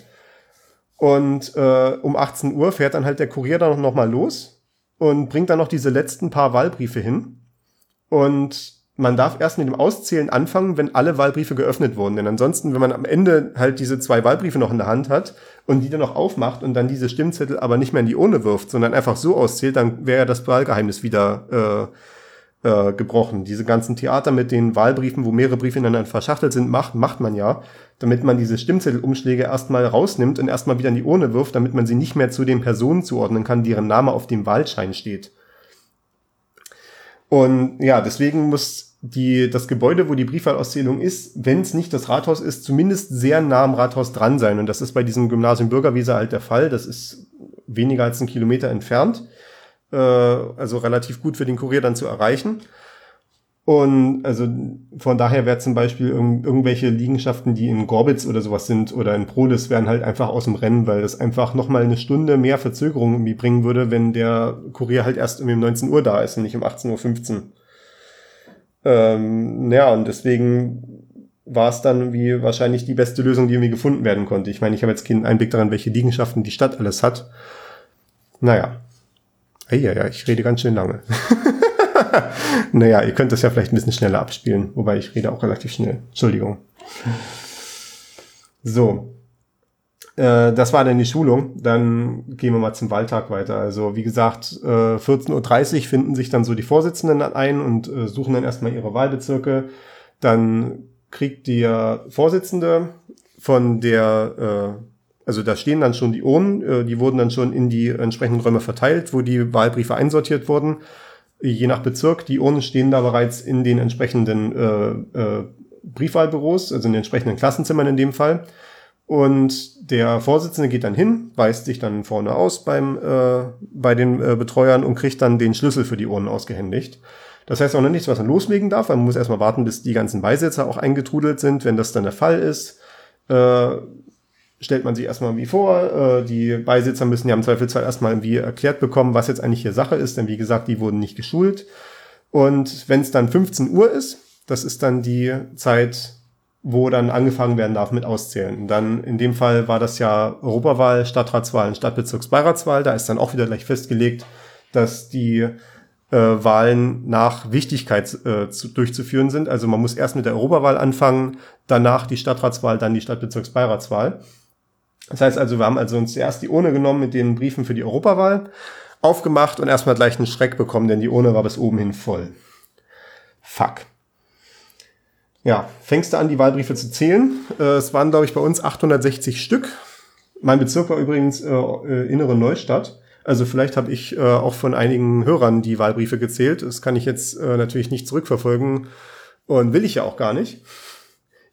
Und äh, um achtzehn Uhr fährt dann halt der Kurier dann noch mal los und bringt dann noch diese letzten paar Wahlbriefe hin. Und man darf erst mit dem Auszählen anfangen, wenn alle Wahlbriefe geöffnet wurden. Denn ansonsten, wenn man am Ende halt diese zwei Wahlbriefe noch in der Hand hat und die dann noch aufmacht und dann diese Stimmzettel aber nicht mehr in die Urne wirft, sondern einfach so auszählt, dann wäre ja das Wahlgeheimnis wieder äh, Äh, gebrochen. Diese ganzen Theater mit den Wahlbriefen, wo mehrere Briefe ineinander verschachtelt sind, macht, macht man ja, damit man diese Stimmzettelumschläge erstmal rausnimmt und erstmal wieder in die Urne wirft, damit man sie nicht mehr zu den Personen zuordnen kann, deren Name auf dem Wahlschein steht. Und ja, deswegen muss die, das Gebäude, wo die Briefwahlauszählung ist, wenn es nicht das Rathaus ist, zumindest sehr nah am Rathaus dran sein. Und das ist bei diesem Gymnasium Bürgerweser halt der Fall. Das ist weniger als einen Kilometer entfernt. Also relativ gut für den Kurier dann zu erreichen. Und also von daher wäre zum Beispiel irg- irgendwelche Liegenschaften, die in Gorbitz oder sowas sind oder in Prohlis, wären halt einfach aus dem Rennen, weil das einfach nochmal eine Stunde mehr Verzögerung irgendwie bringen würde, wenn der Kurier halt erst irgendwie um neunzehn Uhr da ist und nicht um achtzehn Uhr fünfzehn. Ähm, ja, und deswegen war es dann irgendwie wahrscheinlich die beste Lösung, die irgendwie gefunden werden konnte. Ich meine, ich habe jetzt keinen Einblick daran, welche Liegenschaften die Stadt alles hat. Naja. Ja, ja, ich rede ganz schön lange. Naja, ihr könnt das ja vielleicht ein bisschen schneller abspielen, wobei ich rede auch relativ schnell. Entschuldigung. So, äh, das war dann die Schulung. Dann gehen wir mal zum Wahltag weiter. Also wie gesagt, äh, vierzehn Uhr dreißig finden sich dann so die Vorsitzenden ein und äh, suchen dann erstmal ihre Wahlbezirke. Dann kriegt der Vorsitzende von der äh, Also da stehen dann schon die Urnen, die wurden dann schon in die entsprechenden Räume verteilt, wo die Wahlbriefe einsortiert wurden. Je nach Bezirk, die Urnen stehen da bereits in den entsprechenden äh, äh, Briefwahlbüros, also in den entsprechenden Klassenzimmern in dem Fall. Und der Vorsitzende geht dann hin, weist sich dann vorne aus beim äh, bei den äh, Betreuern und kriegt dann den Schlüssel für die Urnen ausgehändigt. Das heißt auch noch nichts, was man loslegen darf, weil man muss erstmal warten, bis die ganzen Beisitzer auch eingetrudelt sind. Wenn das dann der Fall ist, äh, stellt man sich erstmal irgendwie vor, äh, die Beisitzer müssen ja im Zweifelsfall erstmal irgendwie erklärt bekommen, was jetzt eigentlich hier Sache ist, denn wie gesagt, die wurden nicht geschult. Und wenn es dann fünfzehn Uhr ist, das ist dann die Zeit, wo dann angefangen werden darf mit Auszählen. Und dann in dem Fall war das ja Europawahl, Stadtratswahl und Stadtbezirksbeiratswahl. Da ist dann auch wieder gleich festgelegt, dass die äh, Wahlen nach Wichtigkeit äh, zu, durchzuführen sind. Also man muss erst mit der Europawahl anfangen, danach die Stadtratswahl, dann die Stadtbezirksbeiratswahl. Das heißt also, wir haben also uns zuerst die Urne genommen mit den Briefen für die Europawahl, aufgemacht und erstmal gleich einen Schreck bekommen, denn die Urne war bis oben hin voll. Fuck. Ja, fängst du an, die Wahlbriefe zu zählen. Äh, es waren, glaube ich, bei uns achthundertsechzig Stück. Mein Bezirk war übrigens äh, äh, Innere Neustadt. Also vielleicht habe ich äh, auch von einigen Hörern die Wahlbriefe gezählt. Das kann ich jetzt äh, natürlich nicht zurückverfolgen und will ich ja auch gar nicht.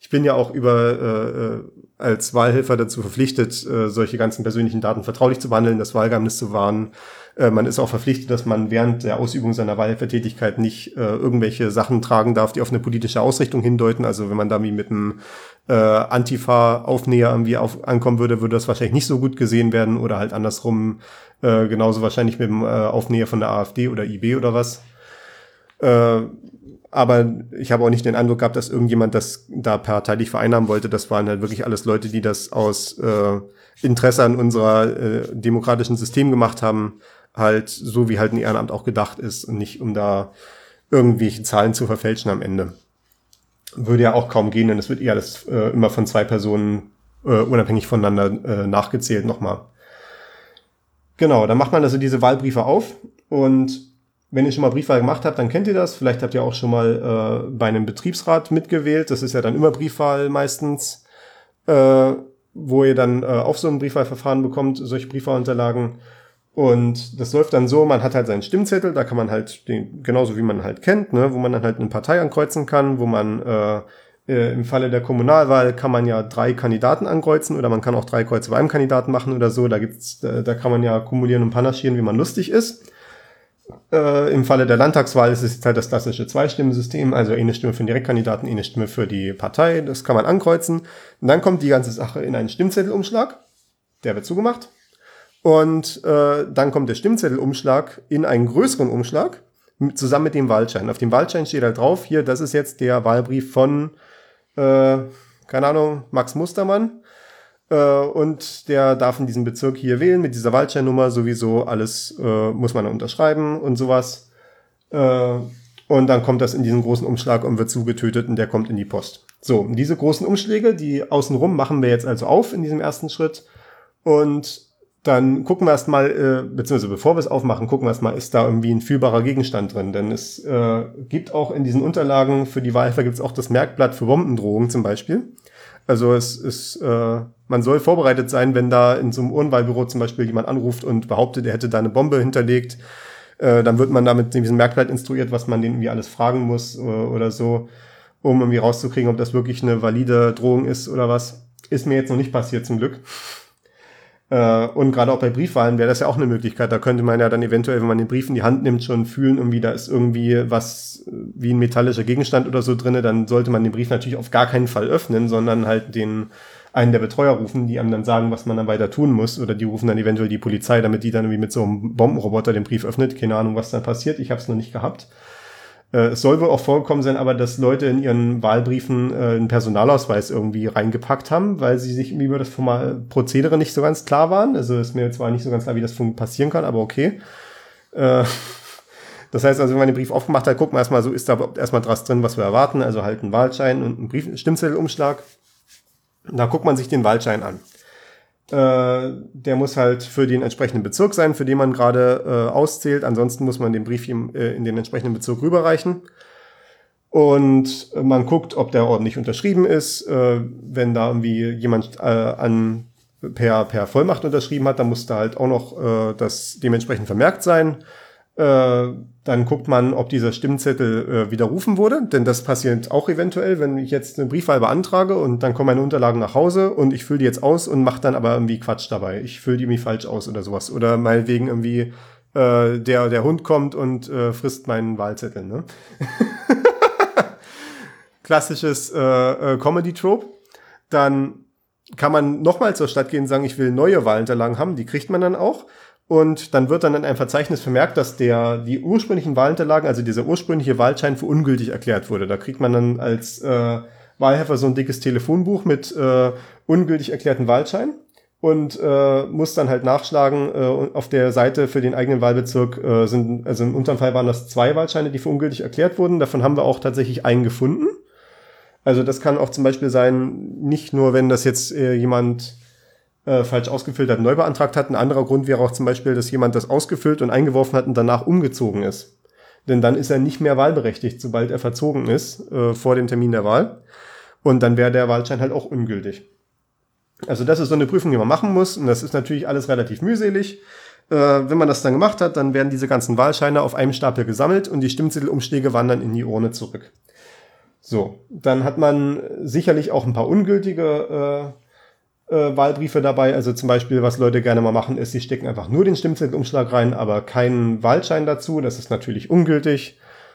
Ich bin ja auch über äh, als Wahlhelfer dazu verpflichtet, äh, solche ganzen persönlichen Daten vertraulich zu behandeln, das Wahlgeheimnis zu wahren. Äh, man ist auch verpflichtet, dass man während der Ausübung seiner Wahlhelfertätigkeit nicht äh, irgendwelche Sachen tragen darf, die auf eine politische Ausrichtung hindeuten. Also wenn man da wie mit einem äh, Antifa-Aufnäher irgendwie auf, ankommen würde, würde das wahrscheinlich nicht so gut gesehen werden oder halt andersrum äh, genauso wahrscheinlich mit dem äh, Aufnäher von der AfD oder I B oder was. Äh, Aber ich habe auch nicht den Eindruck gehabt, dass irgendjemand das da parteilich vereinnahmen wollte. Das waren halt wirklich alles Leute, die das aus äh, Interesse an unserer äh, demokratischen System gemacht haben, halt so wie halt ein Ehrenamt auch gedacht ist und nicht um da irgendwelche Zahlen zu verfälschen am Ende. Würde ja auch kaum gehen, denn es wird eher alles äh, immer von zwei Personen äh, unabhängig voneinander äh, nachgezählt nochmal. Genau, dann macht man also diese Wahlbriefe auf und wenn ihr schon mal Briefwahl gemacht habt, dann kennt ihr das. Vielleicht habt ihr auch schon mal äh, bei einem Betriebsrat mitgewählt. Das ist ja dann immer Briefwahl meistens, äh, wo ihr dann äh, auf so ein Briefwahlverfahren bekommt, solche Briefwahlunterlagen. Und das läuft dann so, man hat halt seinen Stimmzettel, da kann man halt, den, genauso wie man halt kennt, ne, wo man dann halt eine Partei ankreuzen kann, wo man äh, äh, im Falle der Kommunalwahl kann man ja drei Kandidaten ankreuzen oder man kann auch drei Kreuze bei einem Kandidaten machen oder so. Da gibt's, da, da kann man ja kumulieren und panaschieren, wie man lustig ist. Äh, Im Falle der Landtagswahl ist es jetzt halt das klassische Zweistimmensystem, also eine Stimme für den Direktkandidaten, eine Stimme für die Partei, das kann man ankreuzen. Und dann kommt die ganze Sache in einen Stimmzettelumschlag, der wird zugemacht. Und äh, dann kommt der Stimmzettelumschlag in einen größeren Umschlag, mit, zusammen mit dem Wahlschein. Auf dem Wahlschein steht halt drauf, hier, das ist jetzt der Wahlbrief von, äh, keine Ahnung, Max Mustermann. Und der darf in diesem Bezirk hier wählen mit dieser Wahlscheinnummer sowieso, alles äh, muss man unterschreiben und sowas. Äh, und dann kommt das in diesen großen Umschlag und wird zugetötet und der kommt in die Post. So, diese großen Umschläge, die außenrum machen wir jetzt also auf in diesem ersten Schritt. Und dann gucken wir erstmal, äh, beziehungsweise bevor wir es aufmachen, gucken wir erstmal, ist da irgendwie ein fühlbarer Gegenstand drin. Denn es äh, gibt auch in diesen Unterlagen für die Wahlhelfer gibt es auch das Merkblatt für Bombendrohungen zum Beispiel. Also es ist, äh, man soll vorbereitet sein, wenn da in so einem Urnwahlbüro zum Beispiel jemand anruft und behauptet, er hätte da eine Bombe hinterlegt, äh, dann wird man da mit diesem Merkblatt instruiert, was man den irgendwie alles fragen muss äh, oder so, um irgendwie rauszukriegen, ob das wirklich eine valide Drohung ist oder was. Ist mir jetzt noch nicht passiert, zum Glück. Äh, und gerade auch bei Briefwahlen wäre das ja auch eine Möglichkeit. Da könnte man ja dann eventuell, wenn man den Brief in die Hand nimmt, schon fühlen, irgendwie da ist irgendwie was wie ein metallischer Gegenstand oder so drinne. Dann sollte man den Brief natürlich auf gar keinen Fall öffnen, sondern halt den einen der Betreuer rufen, die einem dann sagen, was man dann weiter tun muss. Oder die rufen dann eventuell die Polizei, damit die dann irgendwie mit so einem Bombenroboter den Brief öffnet. Keine Ahnung, was dann passiert. Ich habe es noch nicht gehabt. Es soll wohl auch vorgekommen sein, aber dass Leute in ihren Wahlbriefen äh, einen Personalausweis irgendwie reingepackt haben, weil sie sich über das Formal Prozedere nicht so ganz klar waren. Also ist mir zwar nicht so ganz klar, wie das passieren kann, aber okay. Äh, das heißt also, wenn man den Brief aufgemacht hat, gucken wir erstmal, so ist da erstmal was drin, was wir erwarten. Also halt ein Wahlschein und ein Brief, Stimmzettelumschlag. Da guckt man sich den Wahlschein an. Äh, der muss halt für den entsprechenden Bezirk sein, für den man gerade äh, auszählt. Ansonsten muss man den Brief ihm, äh, in den entsprechenden Bezirk rüberreichen. Und äh, man guckt, ob der ordentlich unterschrieben ist. Äh, wenn da irgendwie jemand äh, an per per Vollmacht unterschrieben hat, dann muss da halt auch noch äh, das dementsprechend vermerkt sein. Äh, dann guckt man, ob dieser Stimmzettel äh, widerrufen wurde, denn das passiert auch eventuell, wenn ich jetzt eine Briefwahl beantrage und dann kommen meine Unterlagen nach Hause und ich fülle die jetzt aus und mache dann aber irgendwie Quatsch dabei. Ich fülle die irgendwie falsch aus oder sowas. Oder meinetwegen irgendwie äh, der der Hund kommt und äh, frisst meinen Wahlzettel. Ne? Klassisches äh, äh, Comedy-Trope. Dann kann man nochmal zur Stadt gehen und sagen, ich will neue Wahlunterlagen haben. Die kriegt man dann auch. Und dann wird dann in einem Verzeichnis vermerkt, dass der die ursprünglichen Wahlunterlagen, also dieser ursprüngliche Wahlschein für ungültig erklärt wurde. Da kriegt man dann als äh, Wahlhelfer so ein dickes Telefonbuch mit äh, ungültig erklärten Wahlschein und äh, muss dann halt nachschlagen. Äh, auf der Seite für den eigenen Wahlbezirk äh, sind, also in unserem Fall waren das zwei Wahlscheine, die für ungültig erklärt wurden. Davon haben wir auch tatsächlich einen gefunden. Also das kann auch zum Beispiel sein, nicht nur, wenn das jetzt äh, jemand Äh, falsch ausgefüllt hat, neu beantragt hat. Ein anderer Grund wäre auch zum Beispiel, dass jemand das ausgefüllt und eingeworfen hat und danach umgezogen ist. Denn dann ist er nicht mehr wahlberechtigt, sobald er verzogen ist, äh, vor dem Termin der Wahl. Und dann wäre der Wahlschein halt auch ungültig. Also das ist so eine Prüfung, die man machen muss. Und das ist natürlich alles relativ mühselig. Äh, wenn man das dann gemacht hat, dann werden diese ganzen Wahlscheine auf einem Stapel gesammelt und die Stimmzettelumschläge wandern in die Urne zurück. So, dann hat man sicherlich auch ein paar ungültige äh, äh, Wahlbriefe dabei. Also zum Beispiel, was Leute gerne mal machen, ist, sie stecken einfach nur den Stimmzettelumschlag rein, aber keinen Wahlschein dazu. Das ist natürlich ungültig.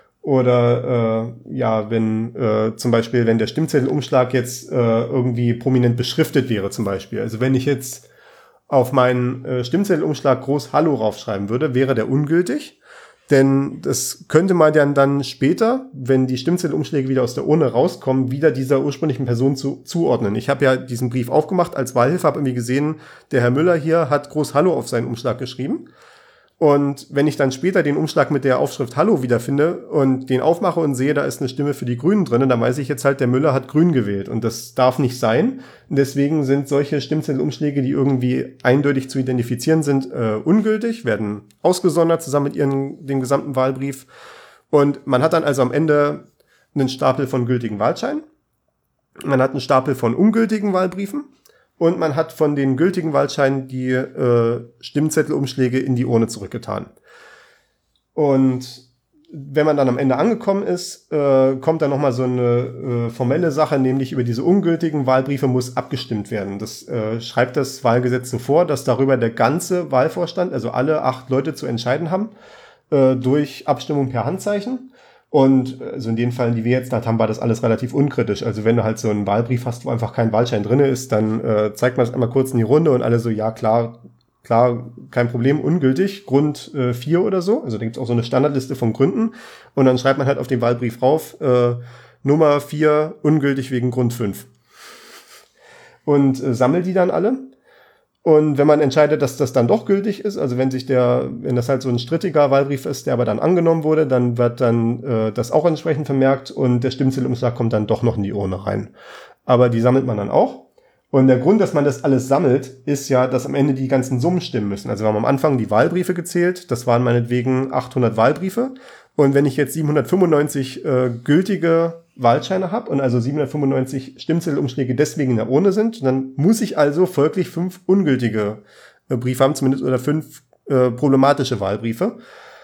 Oder äh, ja, wenn äh, zum Beispiel, wenn der Stimmzettelumschlag jetzt äh, irgendwie prominent beschriftet wäre zum Beispiel. Also wenn ich jetzt auf meinen äh, Stimmzettelumschlag groß Hallo raufschreiben würde, wäre der ungültig. Denn das könnte man dann, dann später, wenn die Stimmzettelumschläge wieder aus der Urne rauskommen, wieder dieser ursprünglichen Person zu, zuordnen. Ich habe ja diesen Brief aufgemacht als Wahlhilfe, habe irgendwie gesehen, der Herr Müller hier hat groß Hallo auf seinen Umschlag geschrieben. Und wenn ich dann später den Umschlag mit der Aufschrift Hallo wiederfinde und den aufmache und sehe, da ist eine Stimme für die Grünen drin, dann weiß ich jetzt halt, der Müller hat Grün gewählt. Und das darf nicht sein. Und deswegen sind solche Stimmzettelumschläge, die irgendwie eindeutig zu identifizieren sind, äh, ungültig, werden ausgesondert zusammen mit ihren, dem gesamten Wahlbrief. Und man hat dann also am Ende einen Stapel von gültigen Wahlscheinen. Man hat einen Stapel von ungültigen Wahlbriefen. Und man hat von den gültigen Wahlscheinen die äh, Stimmzettelumschläge in die Urne zurückgetan. Und wenn man dann am Ende angekommen ist, äh, kommt dann nochmal so eine äh, formelle Sache, nämlich über diese ungültigen Wahlbriefe muss abgestimmt werden. Das äh, schreibt das Wahlgesetz so vor, dass darüber der ganze Wahlvorstand, also alle acht Leute zu entscheiden haben, äh, durch Abstimmung per Handzeichen. Und also in den Fällen, die wir jetzt da haben, war das alles relativ unkritisch. Also wenn du halt so einen Wahlbrief hast, wo einfach kein Wahlschein drin ist, dann äh, zeigt man es einmal kurz in die Runde und alle so, ja klar, klar, kein Problem, ungültig, Grund äh, vier oder so. Also da gibt's auch so eine Standardliste von Gründen. Und dann schreibt man halt auf den Wahlbrief rauf, äh, Nummer vier, ungültig wegen Grund fünf. Und äh, sammelt die dann alle. Und wenn man entscheidet, dass das dann doch gültig ist, also wenn sich der, wenn das halt so ein strittiger Wahlbrief ist, der aber dann angenommen wurde, dann wird dann äh, das auch entsprechend vermerkt und der Stimmzettelumschlag kommt dann doch noch in die Urne rein. Aber die sammelt man dann auch. Und der Grund, dass man das alles sammelt, ist ja, dass am Ende die ganzen Summen stimmen müssen. Also wir haben am Anfang die Wahlbriefe gezählt, das waren meinetwegen achthundert Wahlbriefe. Und wenn ich jetzt siebenhundertfünfundneunzig äh, gültige Wahlscheine habe und also siebenhundertfünfundneunzig Stimmzettelumschläge deswegen in der Urne sind, dann muss ich also folglich fünf ungültige äh, Briefe haben, zumindest oder fünf äh, problematische Wahlbriefe.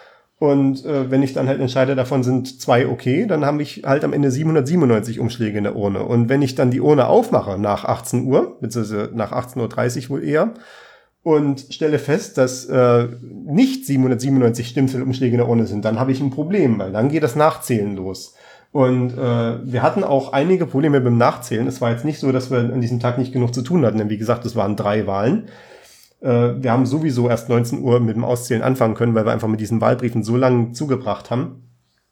Und äh, wenn ich dann halt entscheide, davon sind zwei okay, dann habe ich halt am Ende siebenhundertsiebenundneunzig Umschläge in der Urne. Und wenn ich dann die Urne aufmache nach achtzehn Uhr, beziehungsweise nach achtzehn Uhr dreißig wohl eher, und stelle fest, dass äh, nicht siebenhundertsiebenundneunzig Stimmzettelumschläge in der Urne sind, dann habe ich ein Problem, weil dann geht das Nachzählen los. Und äh, wir hatten auch einige Probleme beim Nachzählen. Es war jetzt nicht so, dass wir an diesem Tag nicht genug zu tun hatten, denn wie gesagt, es waren drei Wahlen. Äh, wir haben sowieso erst neunzehn Uhr mit dem Auszählen anfangen können, weil wir einfach mit diesen Wahlbriefen so lange zugebracht haben.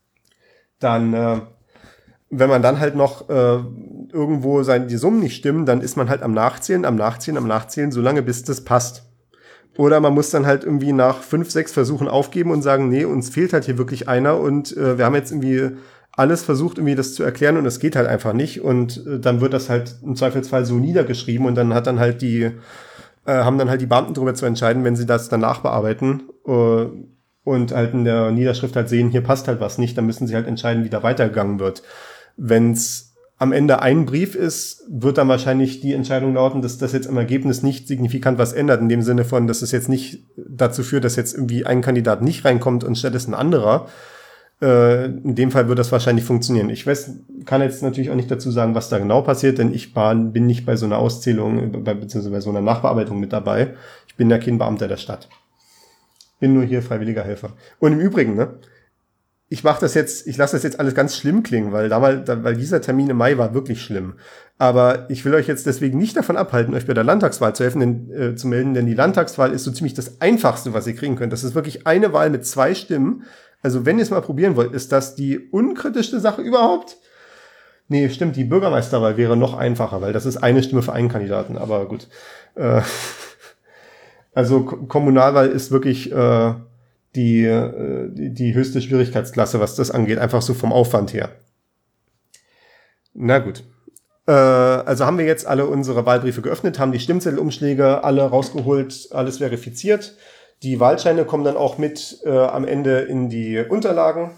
Dann, äh, wenn man dann halt noch äh, irgendwo seine, die Summen nicht stimmen, dann ist man halt am Nachzählen, am Nachzählen, am Nachzählen, so lange bis das passt. Oder man muss dann halt irgendwie nach fünf, sechs Versuchen aufgeben und sagen, nee, uns fehlt halt hier wirklich einer und äh, wir haben jetzt irgendwie alles versucht, irgendwie das zu erklären und es geht halt einfach nicht und äh, dann wird das halt im Zweifelsfall so niedergeschrieben und dann hat dann halt die, äh, haben dann halt die Beamten darüber zu entscheiden, wenn sie das dann nachbearbeiten äh, und halt in der Niederschrift halt sehen, hier passt halt was nicht, dann müssen sie halt entscheiden, wie da weitergegangen wird. Wenn es am Ende ein Brief ist, wird dann wahrscheinlich die Entscheidung lauten, dass das jetzt im Ergebnis nicht signifikant was ändert, in dem Sinne von, dass es jetzt nicht dazu führt, dass jetzt irgendwie ein Kandidat nicht reinkommt und stattdessen ein anderer. Äh, in dem Fall wird das wahrscheinlich funktionieren. Ich weiß, kann jetzt natürlich auch nicht dazu sagen, was da genau passiert, denn ich war, bin nicht bei so einer Auszählung, bei, beziehungsweise bei so einer Nachbearbeitung mit dabei. Ich bin ja kein Beamter der Stadt. Bin nur hier freiwilliger Helfer. Und im Übrigen, ne? Ich mache das jetzt, ich lasse das jetzt alles ganz schlimm klingen, weil damals, weil dieser Termin im Mai war wirklich schlimm. Aber ich will euch jetzt deswegen nicht davon abhalten, euch bei der Landtagswahl zu helfen, denn, äh, zu melden, denn die Landtagswahl ist so ziemlich das Einfachste, was ihr kriegen könnt. Das ist wirklich eine Wahl mit zwei Stimmen. Also wenn ihr es mal probieren wollt, ist das die unkritischste Sache überhaupt? Nee, stimmt, die Bürgermeisterwahl wäre noch einfacher, weil das ist eine Stimme für einen Kandidaten. Aber gut. Äh, also Kommunalwahl ist wirklich äh, die, die, die höchste Schwierigkeitsklasse, was das angeht, einfach so vom Aufwand her. Na gut. Äh, also haben wir jetzt alle unsere Wahlbriefe geöffnet, haben die Stimmzettelumschläge alle rausgeholt, alles verifiziert. Die Wahlscheine kommen dann auch mit äh, am Ende in die Unterlagen.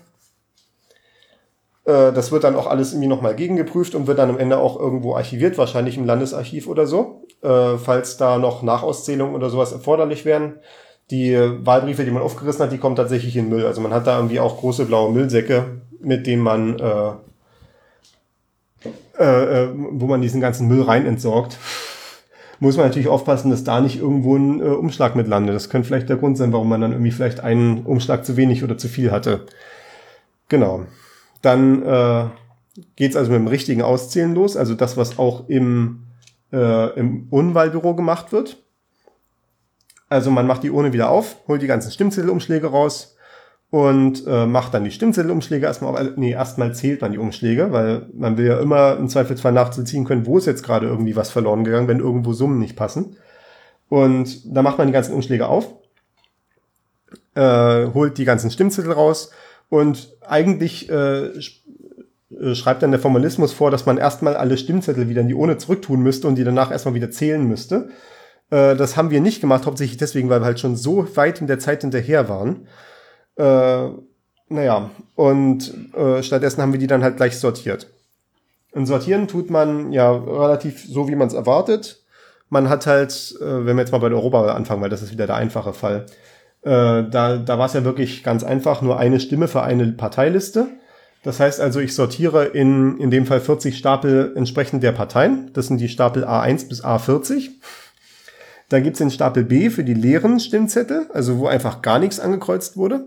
Äh, das wird dann auch alles irgendwie nochmal gegengeprüft und wird dann am Ende auch irgendwo archiviert, wahrscheinlich im Landesarchiv oder so, äh, falls da noch Nachauszählungen oder sowas erforderlich wären. Die Wahlbriefe, die man aufgerissen hat, die kommen tatsächlich in Müll. Also man hat da irgendwie auch große blaue Müllsäcke, mit denen man äh, äh, wo man diesen ganzen Müll rein entsorgt, muss man natürlich aufpassen, dass da nicht irgendwo ein äh, Umschlag mit landet. Das könnte vielleicht der Grund sein, warum man dann irgendwie vielleicht einen Umschlag zu wenig oder zu viel hatte. Genau. Dann äh, geht's also mit dem richtigen Auszählen los, also das, was auch im, äh, im Urnenwahlbüro gemacht wird. Also man macht die Urne wieder auf, holt die ganzen Stimmzettelumschläge raus und äh, macht dann die Stimmzettelumschläge erstmal auf. Nee, erstmal zählt man die Umschläge, weil man will ja immer im Zweifelsfall nachzuziehen können, wo ist jetzt gerade irgendwie was verloren gegangen, wenn irgendwo Summen nicht passen. Und dann macht man die ganzen Umschläge auf, äh, holt die ganzen Stimmzettel raus und eigentlich äh, schreibt dann der Formalismus vor, dass man erstmal alle Stimmzettel wieder in die Urne zurücktun müsste und die danach erstmal wieder zählen müsste. Äh, das haben wir nicht gemacht, hauptsächlich deswegen, weil wir halt schon so weit in der Zeit hinterher waren. Äh, naja, und äh, stattdessen haben wir die dann halt gleich sortiert. Und sortieren tut man ja relativ so, wie man es erwartet. Man hat halt, äh, wenn wir jetzt mal bei der Europawahl anfangen, weil das ist wieder der einfache Fall, äh, da, da war es ja wirklich ganz einfach, nur eine Stimme für eine Parteiliste. Das heißt also, ich sortiere in, in dem Fall vierzig Stapel entsprechend der Parteien. Das sind die Stapel A eins bis A vierzig. Dann gibt's den Stapel B für die leeren Stimmzettel, also wo einfach gar nichts angekreuzt wurde.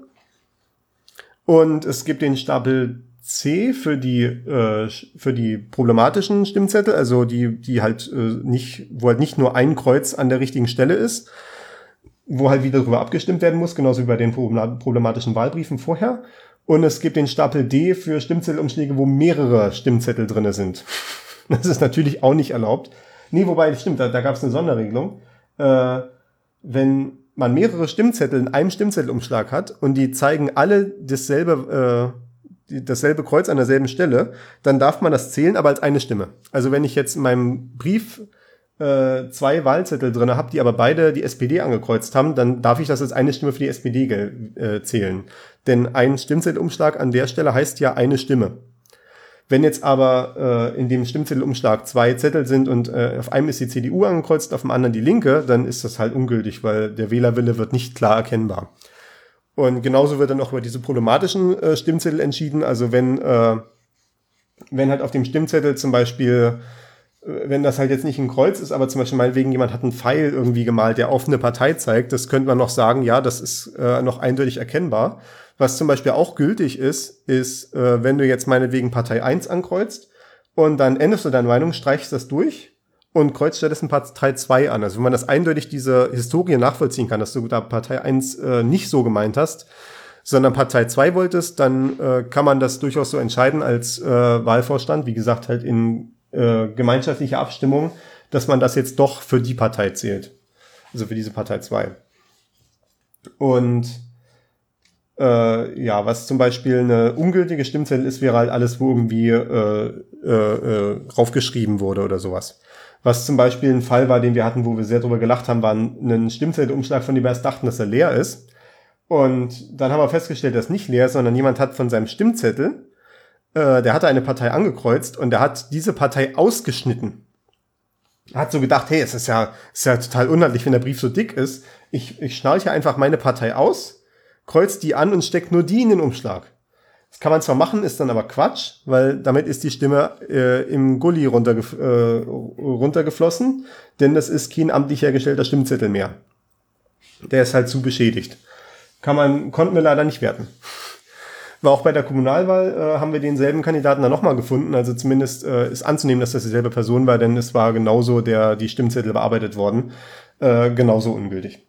Und es gibt den Stapel C für die äh, für die problematischen Stimmzettel, also die die halt äh, nicht, wo halt nicht nur ein Kreuz an der richtigen Stelle ist, wo halt wieder darüber abgestimmt werden muss, genauso wie bei den problematischen Wahlbriefen vorher. Und es gibt den Stapel D für Stimmzettelumschläge, wo mehrere Stimmzettel drinne sind. Das ist natürlich auch nicht erlaubt. Nee, wobei, das stimmt, da, da gab es eine Sonderregelung. Äh, wenn man mehrere Stimmzettel in einem Stimmzettelumschlag hat und die zeigen alle dasselbe, äh, die, dasselbe Kreuz an derselben Stelle, dann darf man das zählen, aber als eine Stimme. Also wenn ich jetzt in meinem Brief äh, zwei Wahlzettel drinne habe, die aber beide die S P D angekreuzt haben, dann darf ich das als eine Stimme für die S P D äh, zählen. Denn ein Stimmzettelumschlag an der Stelle heißt ja eine Stimme. Wenn jetzt aber äh, in dem Stimmzettelumschlag zwei Zettel sind und äh, auf einem ist die C D U angekreuzt, auf dem anderen die Linke, dann ist das halt ungültig, weil der Wählerwille wird nicht klar erkennbar. Und genauso wird dann auch über diese problematischen äh, Stimmzettel entschieden. Also wenn äh, wenn halt auf dem Stimmzettel zum Beispiel, äh, wenn das halt jetzt nicht ein Kreuz ist, aber zum Beispiel meinetwegen jemand hat einen Pfeil irgendwie gemalt, der auf eine Partei zeigt, das könnte man noch sagen, ja, das ist äh, noch eindeutig erkennbar. Was zum Beispiel auch gültig ist, ist, äh, wenn du jetzt meinetwegen Partei eins ankreuzt und dann änderst du deine Meinung, streichst das durch und kreuzt stattdessen Partei zwei an. Also wenn man das eindeutig diese Historie nachvollziehen kann, dass du da Partei eins äh, nicht so gemeint hast, sondern Partei zwei wolltest, dann äh, kann man das durchaus so entscheiden als äh, Wahlvorstand, wie gesagt, halt in äh, gemeinschaftlicher Abstimmung, dass man das jetzt doch für die Partei zählt. Also für diese Partei zwei. Und Äh, ja, was zum Beispiel eine ungültige Stimmzettel ist, wäre halt alles, wo irgendwie äh, äh, äh, raufgeschrieben wurde oder sowas. Was zum Beispiel ein Fall war, den wir hatten, wo wir sehr drüber gelacht haben, war ein Stimmzettelumschlag, von dem wir erst dachten, dass er leer ist. Und dann haben wir festgestellt, dass nicht leer ist, sondern jemand hat von seinem Stimmzettel, äh, der hatte eine Partei angekreuzt und der hat diese Partei ausgeschnitten. Er hat so gedacht, hey, es ist ja, es ist ja total unhandlich, wenn der Brief so dick ist. Ich, ich schnarche einfach meine Partei aus, kreuzt die an und steckt nur die in den Umschlag. Das kann man zwar machen, ist dann aber Quatsch, weil damit ist die Stimme äh, im Gully runtergef äh, runtergeflossen, denn das ist kein amtlich hergestellter Stimmzettel mehr. Der ist halt zu beschädigt. Kann man, konnten wir leider nicht werten. War auch bei der Kommunalwahl, äh, haben wir denselben Kandidaten dann nochmal gefunden, also zumindest äh, ist anzunehmen, dass das dieselbe Person war, denn es war genauso der, die Stimmzettel bearbeitet worden, äh, genauso ungültig.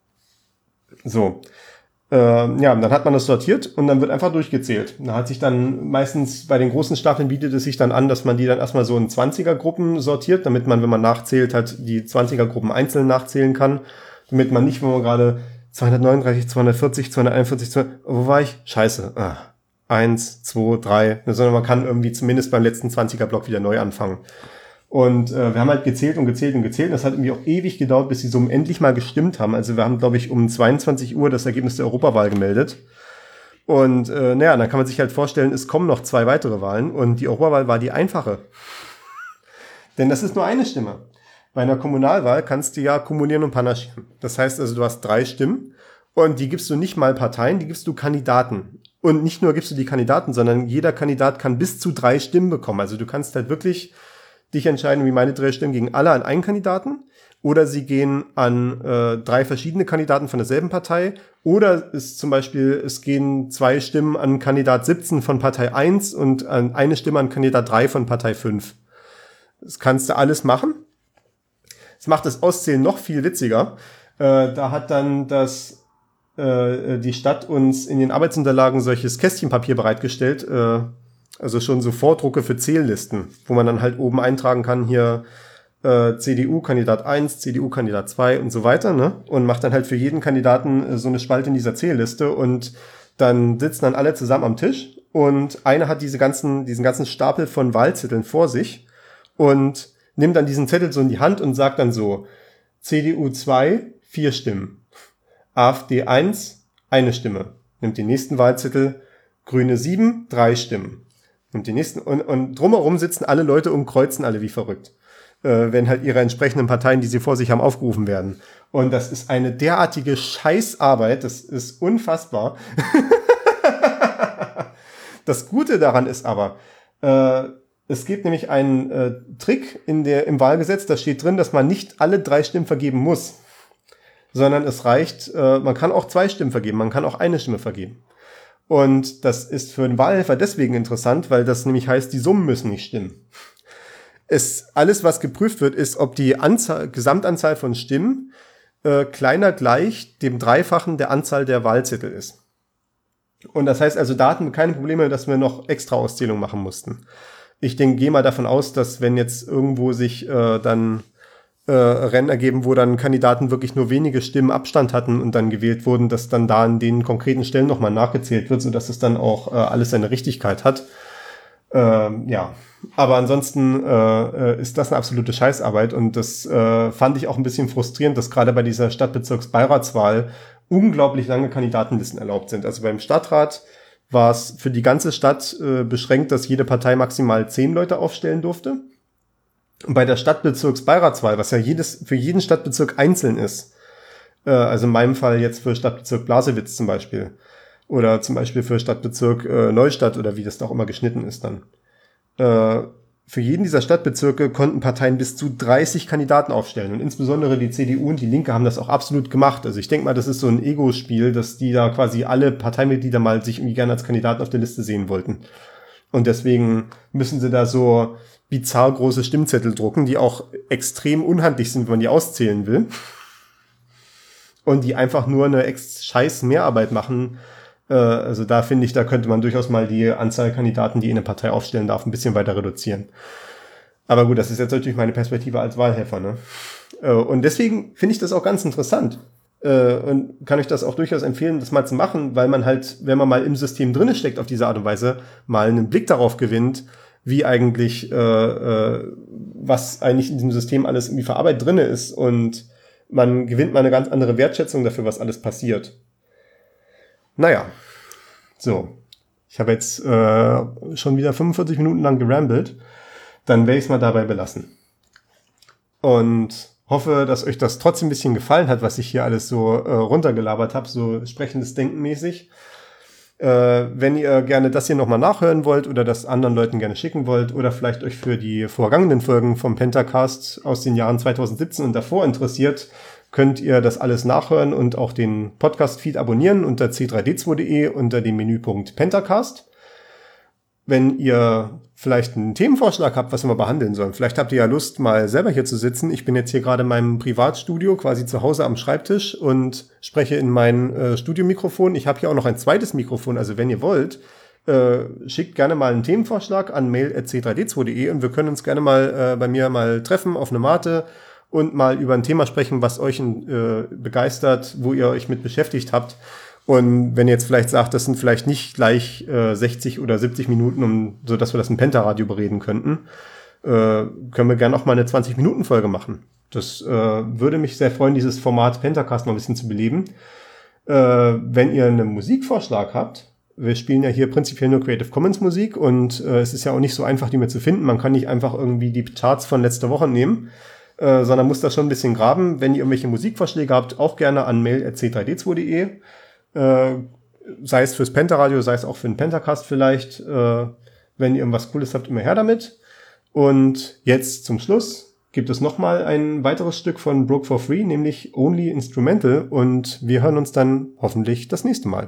So. Ja, dann hat man das sortiert und dann wird einfach durchgezählt. Da hat sich dann meistens bei den großen Staffeln bietet es sich dann an, dass man die dann erstmal so in Zwanziger-Gruppen sortiert, damit man, wenn man nachzählt, halt die Zwanziger-Gruppen einzeln nachzählen kann, damit man nicht, wenn man gerade zweihundertneununddreißig, zweihundertvierzig, zweihunderteinundvierzig, zweihundert, wo war ich? Scheiße. Ah, eins, zwei, drei, sondern man kann irgendwie zumindest beim letzten Zwanziger-Block wieder neu anfangen. Und äh, wir haben halt gezählt und gezählt und gezählt. Das hat irgendwie auch ewig gedauert, bis die Summen endlich mal gestimmt haben. Also wir haben, glaube ich, um zweiundzwanzig Uhr das Ergebnis der Europawahl gemeldet. Und äh, naja, dann kann man sich halt vorstellen, es kommen noch zwei weitere Wahlen. Und die Europawahl war die einfache. Denn das ist nur eine Stimme. Bei einer Kommunalwahl kannst du ja kumulieren und panaschieren. Das heißt also, du hast drei Stimmen und die gibst du nicht mal Parteien, die gibst du Kandidaten. Und nicht nur gibst du die Kandidaten, sondern jeder Kandidat kann bis zu drei Stimmen bekommen. Also du kannst halt wirklich dich entscheiden, wie meine drei Stimmen gegen alle an einen Kandidaten. Oder sie gehen an äh, drei verschiedene Kandidaten von derselben Partei. Oder es zum Beispiel, es gehen zwei Stimmen an Kandidat siebzehn von Partei eins und an eine Stimme an Kandidat drei von Partei fünf. Das kannst du alles machen. Das macht das Auszählen noch viel witziger. Äh, da hat dann das äh, die Stadt uns in den Arbeitsunterlagen solches Kästchenpapier bereitgestellt. Äh, also schon so Vordrucke für Zähllisten, wo man dann halt oben eintragen kann, hier C D U-Kandidat eins, C D U-Kandidat zwei und so weiter, ne? Und macht dann halt für jeden Kandidaten äh, so eine Spalte in dieser Zählliste und dann sitzen dann alle zusammen am Tisch und einer hat diese ganzen, diesen ganzen Stapel von Wahlzetteln vor sich und nimmt dann diesen Zettel so in die Hand und sagt dann so, C D U zwei, vier Stimmen, AfD eins, eine Stimme, nimmt den nächsten Wahlzettel, Grüne sieben, drei Stimmen, nimmt den nächsten und, und drumherum sitzen alle Leute und kreuzen alle wie verrückt, wenn halt ihre entsprechenden Parteien, die sie vor sich haben, aufgerufen werden. Und das ist eine derartige Scheißarbeit, das ist unfassbar. Das Gute daran ist aber, äh, es gibt nämlich einen äh, Trick in der, im Wahlgesetz, da steht drin, dass man nicht alle drei Stimmen vergeben muss, sondern es reicht, äh, man kann auch zwei Stimmen vergeben, man kann auch eine Stimme vergeben. Und das ist für den Wahlhelfer deswegen interessant, weil das nämlich heißt, die Summen müssen nicht stimmen. Es, alles, was geprüft wird, ist, ob die Anzahl, Gesamtanzahl von Stimmen äh, kleiner gleich dem Dreifachen der Anzahl der Wahlzettel ist. Und das heißt also, da hatten wir keine Probleme, dass wir noch extra Auszählung machen mussten. Ich denke, gehe mal davon aus, dass wenn jetzt irgendwo sich äh, dann äh, Rennen ergeben, wo dann Kandidaten wirklich nur wenige Stimmen Abstand hatten und dann gewählt wurden, dass dann da an den konkreten Stellen nochmal nachgezählt wird, sodass es dann auch äh, alles seine Richtigkeit hat. Ähm, ja, aber ansonsten äh, ist das eine absolute Scheißarbeit und das äh, fand ich auch ein bisschen frustrierend, dass gerade bei dieser Stadtbezirksbeiratswahl unglaublich lange Kandidatenlisten erlaubt sind. Also beim Stadtrat war es für die ganze Stadt äh, beschränkt, dass jede Partei maximal zehn Leute aufstellen durfte. Und bei der Stadtbezirksbeiratswahl, was ja jedes für jeden Stadtbezirk einzeln ist, äh, also in meinem Fall jetzt für Stadtbezirk Blasewitz zum Beispiel, oder zum Beispiel für Stadtbezirk äh, Neustadt oder wie das da auch immer geschnitten ist dann. Äh, für jeden dieser Stadtbezirke konnten Parteien bis zu dreißig Kandidaten aufstellen. Und insbesondere die C D U und die Linke haben das auch absolut gemacht. Also ich denke mal, das ist so ein Ego-Spiel, dass die da quasi alle Parteimitglieder mal sich irgendwie gerne als Kandidaten auf der Liste sehen wollten. Und deswegen müssen sie da so bizarr große Stimmzettel drucken, die auch extrem unhandlich sind, wenn man die auszählen will. Und die einfach nur eine ex scheiß Mehrarbeit machen. Also da finde ich, da könnte man durchaus mal die Anzahl Kandidaten, die eine Partei aufstellen darf, ein bisschen weiter reduzieren. Aber gut, das ist jetzt natürlich meine Perspektive als Wahlhelfer, ne? Und deswegen finde ich das auch ganz interessant und kann euch das auch durchaus empfehlen, das mal zu machen, weil man halt, wenn man mal im System drinne steckt auf diese Art und Weise, mal einen Blick darauf gewinnt, wie eigentlich, äh, was eigentlich in diesem System alles irgendwie für Arbeit drinne ist und man gewinnt mal eine ganz andere Wertschätzung dafür, was alles passiert. Naja, so, ich habe jetzt äh, schon wieder fünfundvierzig Minuten lang gerambelt, dann werde ich es mal dabei belassen. Und hoffe, dass euch das trotzdem ein bisschen gefallen hat, was ich hier alles so äh, runtergelabert habe, so sprechendes Denken mäßig. Äh, wenn ihr gerne das hier nochmal nachhören wollt oder das anderen Leuten gerne schicken wollt oder vielleicht euch für die vorgangenen Folgen vom Pentacast aus den Jahren zweitausendsiebzehn und davor interessiert, könnt ihr das alles nachhören und auch den Podcast-Feed abonnieren unter c drei d zwei punkt de unter dem Menüpunkt Pentacast. Wenn ihr vielleicht einen Themenvorschlag habt, was wir mal behandeln sollen, vielleicht habt ihr ja Lust, mal selber hier zu sitzen. Ich bin jetzt hier gerade in meinem Privatstudio, quasi zu Hause am Schreibtisch und spreche in mein äh, Studiomikrofon. Ich habe hier auch noch ein zweites Mikrofon, also wenn ihr wollt, äh, schickt gerne mal einen Themenvorschlag an mail at c drei d zwei punkt de und wir können uns gerne mal äh, bei mir mal treffen auf eine Mate und mal über ein Thema sprechen, was euch äh, begeistert, wo ihr euch mit beschäftigt habt. Und wenn ihr jetzt vielleicht sagt, das sind vielleicht nicht gleich äh, sechzig oder siebzig Minuten, um so dass wir das im Pentaradio bereden könnten, äh, können wir gerne auch mal eine zwanzig-Minuten-Folge machen. Das äh, würde mich sehr freuen, dieses Format Pentacast mal ein bisschen zu beleben. Äh, wenn ihr einen Musikvorschlag habt, wir spielen ja hier prinzipiell nur Creative Commons Musik und äh, es ist ja auch nicht so einfach, die mir zu finden. Man kann nicht einfach irgendwie die Charts von letzter Woche nehmen, Äh, sondern muss da schon ein bisschen graben. Wenn ihr irgendwelche Musikvorschläge habt, auch gerne an mail at c drei d zwei punkt de. Äh, sei es fürs Pentaradio, sei es auch für den Pentacast vielleicht. Äh, wenn ihr irgendwas Cooles habt, immer her damit. Und jetzt zum Schluss gibt es nochmal ein weiteres Stück von Broke for Free, nämlich Only Instrumental. Und wir hören uns dann hoffentlich das nächste Mal.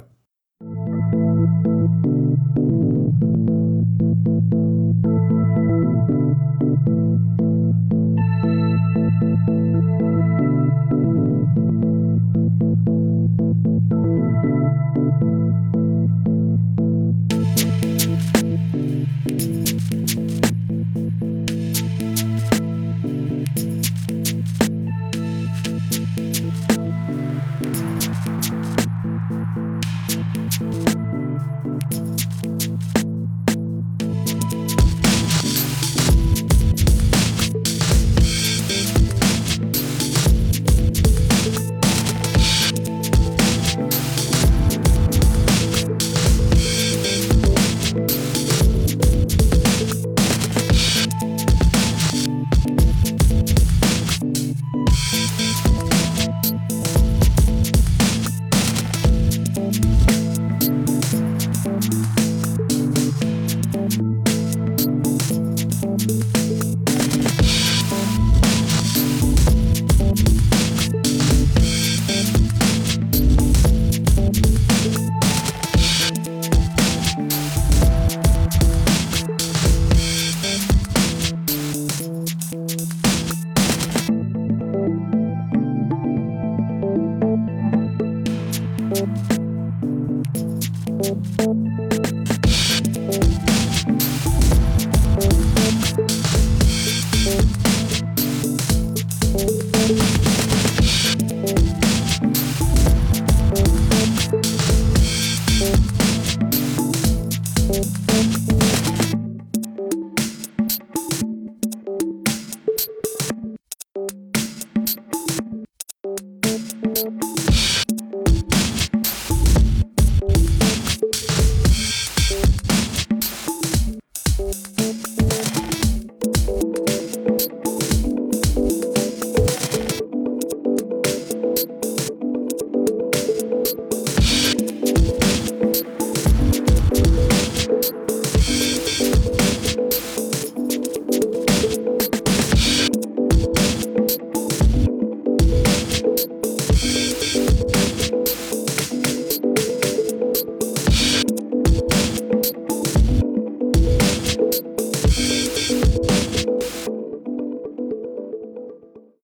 Thank you.